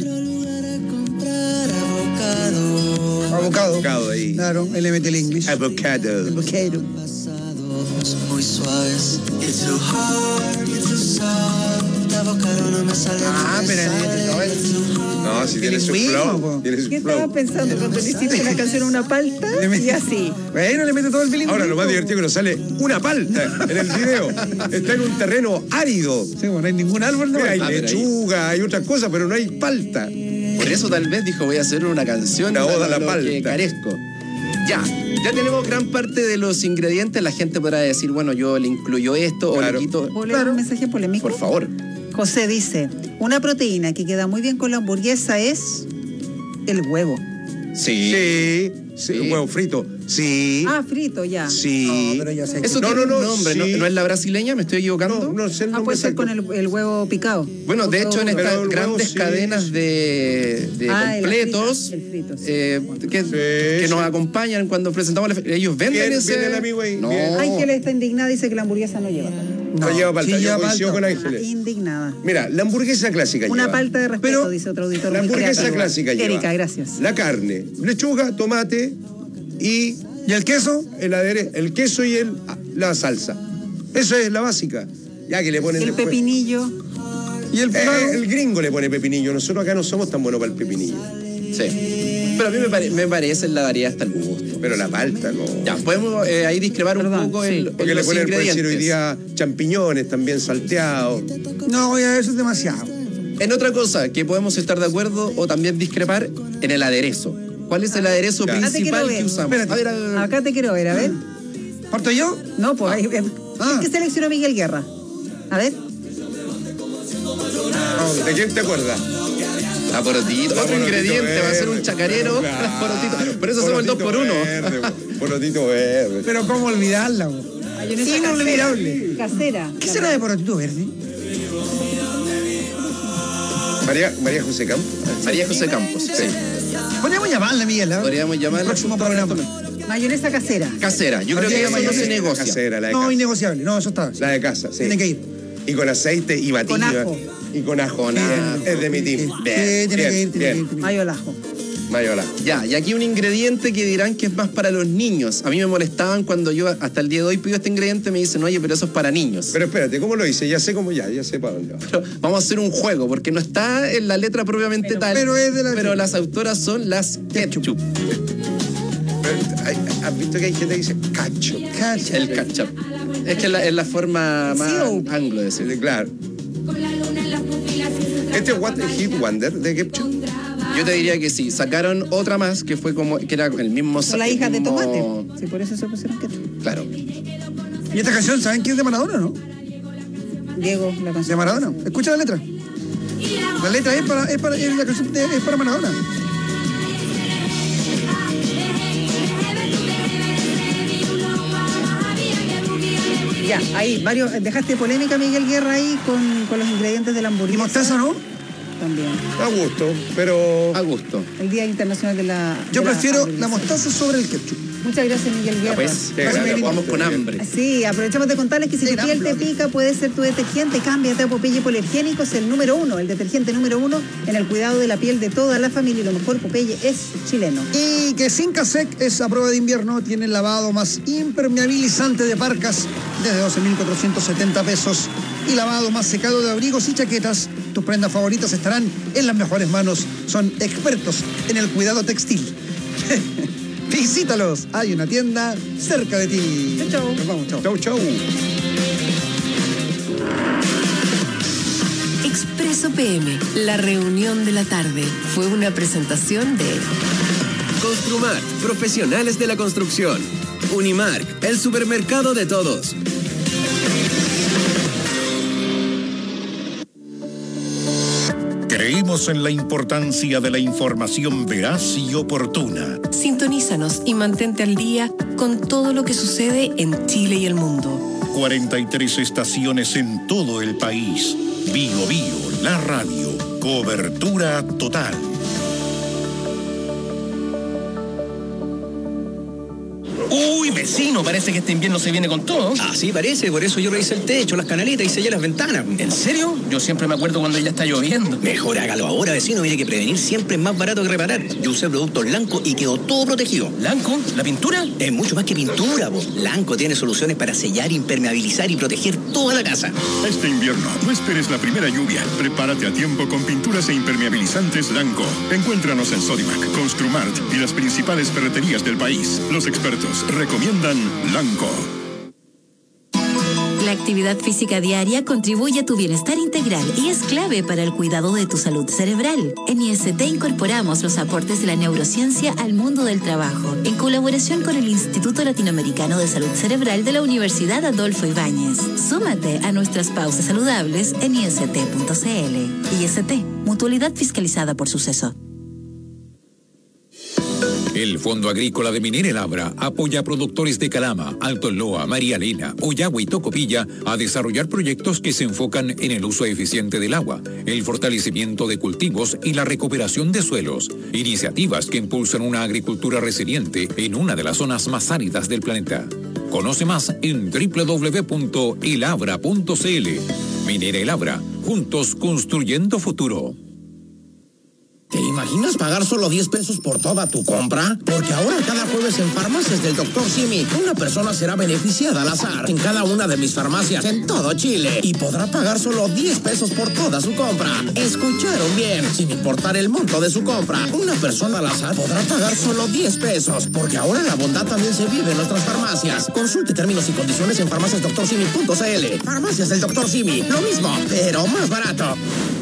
Avocado. Avocado ahí. Claro, él le mete el inglés. Avocado. Avocado. muy suaves. It's too hard, it's too soft. Avocado no me sale. Ah, pero no, es- No, si tiene su Bilingüismo, flow. po. Tiene su ¿Qué flow. estaba pensando cuando le hiciste una canción a una palta? Y así. Bueno, le mete todo el bilingüismo. Ahora, lo más divertido es que nos sale una palta en el video. Está en un terreno árido. Sí, bueno, no hay ningún árbol, no Mira, hay Ah, pero ahí- lechuga, hay otras cosas, pero no hay palta. Por eso tal vez dijo voy a hacer una canción Una oda a la lo palta. que carezco. Ya, ya tenemos gran parte de los ingredientes. La gente podrá decir, bueno, yo le incluyo esto Claro. o le quito. ¿Puedo leer un mensaje polémico? Por favor. José dice, una proteína que queda muy bien con la hamburguesa es el huevo. Sí. Sí. Sí, un huevo frito. Sí. Ah, frito, ya. Sí. No, pero ya sé. Eso No, tiene no, un no, nombre, sí. ¿no, no es la brasileña? ¿Me estoy equivocando? No, no sé el Ah, nombre puede ser exacto. con el, el huevo picado. Bueno, de hecho, en Huevo- estas Pero el huevo grandes sí. cadenas de, de Ah, el completos frito, el frito, sí. eh, que, que sí. nos acompañan cuando presentamos, la- ellos venden Bien, ese... bien el amigo ahí, No. bien. Ángela está indignada, dice que la hamburguesa no lleva. No, lleva palta. sí Yo lleva coincido palta. con Ángeles. Indignada. Mira, la hamburguesa clásica Una lleva. palta de respeto, Pero dice otro auditor. La muy hamburguesa creativo. clásica lleva. Erika, gracias. La carne, lechuga, tomate y... ¿Y el queso? El adere, el queso y el, la salsa. Eso es la básica. Ya que le ponen El después. pepinillo. ¿Y el Eh, claro? el gringo le pone pepinillo. Nosotros acá no somos tan buenos para el pepinillo. Sí. Pero a mí me, pare- me parece la variedad hasta el gusto. Pero la palta no. Ya, podemos eh, ahí discrepar un Perdón, poco sí. en, en Porque le los ponen, puede decir, ingredientes. hoy día champiñones también salteados. No, ya eso es demasiado. En otra cosa que podemos estar de acuerdo o también discrepar, en el aderezo. ¿Cuál es el aderezo Ya. Acá te quiero principal ver. que usamos? Espérate. A ver, a ver, a ver. Acá te quiero ver, a ver. ¿Parto yo? No, pues ahí. eh, Ah. ¿Qué seleccionó Miguel Guerra? A ver. ¿De quién te acuerdas? La porotito, otro porotito ingrediente, va a ser un verde. chacarero. Claro. La porotito. Por eso somos el dos por uno. Porotito verde. Pero ¿cómo olvidarla? bo? Mayonesa Inolvidable. Casera. ¿Qué será de porotito verde? María, María José Campos. María José Campos, sí. Podríamos llamarla, Miguel. ¿eh? Podríamos llamarla. Próximo programa. Mayonesa casera. Casera. Yo creo que eso no se negocia. Casera, la de No, casa. innegociable. No, eso está. La de casa, sí. Tiene que ir. Y con aceite y batido. Con ajo. Y con ajo. Con Bien, ajo. Es de mi team. Sí, Bien, tiene que bien, ir, tiene que ir. bien. tiene que ir. Mayo al ajo. Mayola. Ya, y aquí un ingrediente que dirán que es más para los niños. A mí me molestaban cuando yo hasta el día de hoy pido este ingrediente, me dicen, oye, pero eso es para niños. Pero espérate, ¿cómo lo hice? Ya sé cómo ya, ya sé para dónde va. Pero vamos a hacer un juego, porque no está en la letra propiamente pero, tal. Pero, es de la pero las autoras son las ketchup. Pero, hay, ¿has visto que hay gente que dice ketchup? Ketchup. El ketchup. Es que es la, es la forma más sí, anglo de decirlo. Claro. ¿Este es What a Hit Wonder de ketchup? Yo te diría que sí. Sacaron otra más que fue como, que era el mismo... Son las hijas de mismo... tomate. Sí, por eso se pusieron ketchup. Claro. Y esta canción, ¿saben quién es de Maradona, no? Diego, la canción. De Maradona. Escucha la letra. La letra es para, es para, es la canción de, es para Maradona. Ya, ahí, varios, dejaste polémica, Miguel Guerra, ahí con, con los ingredientes de la hamburguesa. ¿Y mostaza no? También. A gusto, pero... A gusto. El Día Internacional de la... Yo de prefiero la, la mostaza sobre el ketchup. Muchas gracias, Miguel Guerra. Pues, gracias, vamos con hambre. Sí, aprovechamos de contarles que si tu piel te pica, puede ser tu detergente. Cámbiate a Popeye Hipoalergénico, es el número uno, el detergente número uno en el cuidado de la piel de toda la familia. Y lo mejor, Popeye es chileno. Y que Sincasec es a prueba de invierno, tiene el lavado más impermeabilizante de parcas desde doce mil cuatrocientos setenta pesos y lavado más secado de abrigos y chaquetas. Tus prendas favoritas estarán en las mejores manos. Son expertos en el cuidado textil. Visítalos. Hay una tienda cerca de ti. Chau, chau. Nos vamos, chau. Chau, chau. Expreso P M, la reunión de la tarde, fue una presentación de Construmark, profesionales de la construcción. Unimark, el supermercado de todos. Creemos en la importancia de la información veraz y oportuna. Sintonízanos y mantente al día con todo lo que sucede en Chile y el mundo. cuarenta y tres estaciones en todo el país. Bio Bio, la radio. Cobertura total. Uy, vecino, parece que este invierno se viene con todo. Así parece, por eso yo revisé el techo, las canaletas y sellé las ventanas. ¿En serio? Yo siempre me acuerdo cuando ya está lloviendo. Mejor hágalo ahora, vecino, mire que prevenir siempre es más barato que reparar. Yo usé productos Lanco y quedó todo protegido. ¿Lanco? ¿La pintura? Es mucho más que pintura, vos. Lanco tiene soluciones para sellar, impermeabilizar y proteger toda la casa. Este invierno, no esperes la primera lluvia. Prepárate a tiempo con pinturas e impermeabilizantes Lanco. Encuéntranos en Sodimac, Construmart y las principales ferreterías del país. Los expertos recomiendan Lanco. La actividad física diaria contribuye a tu bienestar integral y es clave para el cuidado de tu salud cerebral. En I S T incorporamos los aportes de la neurociencia al mundo del trabajo, en colaboración con el Instituto Latinoamericano de Salud Cerebral de la Universidad Adolfo Ibáñez. Súmate a nuestras pausas saludables en I S T punto C L. I S T, mutualidad fiscalizada por Suceso. El Fondo Agrícola de Minera El Abra apoya a productores de Calama, Alto Loa, María Elena, Ollagua y Tocopilla a desarrollar proyectos que se enfocan en el uso eficiente del agua, el fortalecimiento de cultivos y la recuperación de suelos. Iniciativas que impulsan una agricultura resiliente en una de las zonas más áridas del planeta. Conoce más en doble u doble u doble u punto el abra punto c l. Minera El Abra, juntos construyendo futuro. ¿Te imaginas pagar solo diez pesos por toda tu compra? Porque ahora cada jueves en Farmacias del doctor Simi, una persona será beneficiada al azar en cada una de mis farmacias en todo Chile y podrá pagar solo diez pesos por toda su compra. ¿Escucharon bien? Sin importar el monto de su compra, una persona al azar podrá pagar solo diez pesos, porque ahora la bondad también se vive en nuestras farmacias. Consulte términos y condiciones en farmacias doctor simi punto c l. Farmacias del doctor Simi, lo mismo, pero más barato.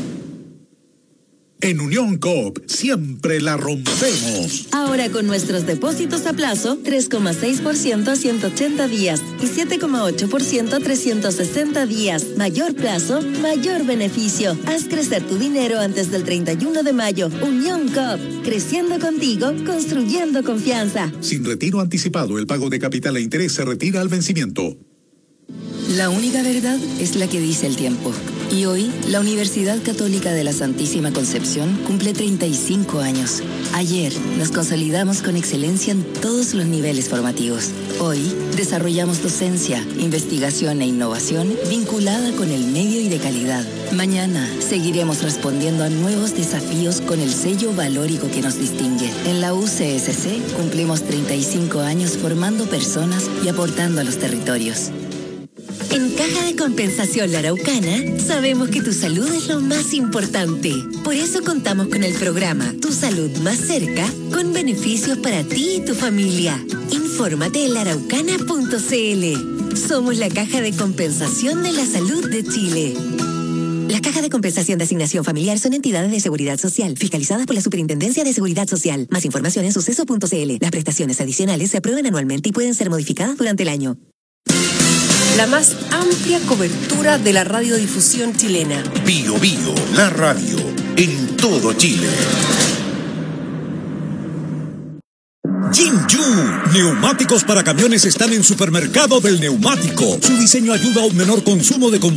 En Unión Coop siempre la rompemos. Ahora con nuestros depósitos a plazo, tres coma seis por ciento a ciento ochenta días y siete coma ocho por ciento a trescientos sesenta días. Mayor plazo, mayor beneficio. Haz crecer tu dinero antes del treinta y uno de mayo. Unión Coop, creciendo contigo, construyendo confianza. Sin retiro anticipado, el pago de capital e interés se retira al vencimiento. La única verdad es la que dice el tiempo. Y hoy, la Universidad Católica de la Santísima Concepción cumple treinta y cinco años. Ayer, nos consolidamos con excelencia en todos los niveles formativos. Hoy, desarrollamos docencia, investigación e innovación vinculada con el medio y de calidad. Mañana, seguiremos respondiendo a nuevos desafíos con el sello valórico que nos distingue. En la U C S C cumplimos treinta y cinco años formando personas y aportando a los territorios. En Caja de Compensación La Araucana, sabemos que tu salud es lo más importante. Por eso contamos con el programa Tu Salud Más Cerca, con beneficios para ti y tu familia. Infórmate en la araucana punto c l. Somos la Caja de Compensación de la Salud de Chile. Las cajas de compensación de asignación familiar son entidades de seguridad social, fiscalizadas por la Superintendencia de Seguridad Social. Más información en suceso punto c l. Las prestaciones adicionales se aprueban anualmente y pueden ser modificadas durante el año. La más amplia cobertura de la radiodifusión chilena. Bio Bio, la radio, en todo Chile. Jinju, neumáticos para camiones están en Supermercado del Neumático. Su diseño ayuda a un menor consumo de combustible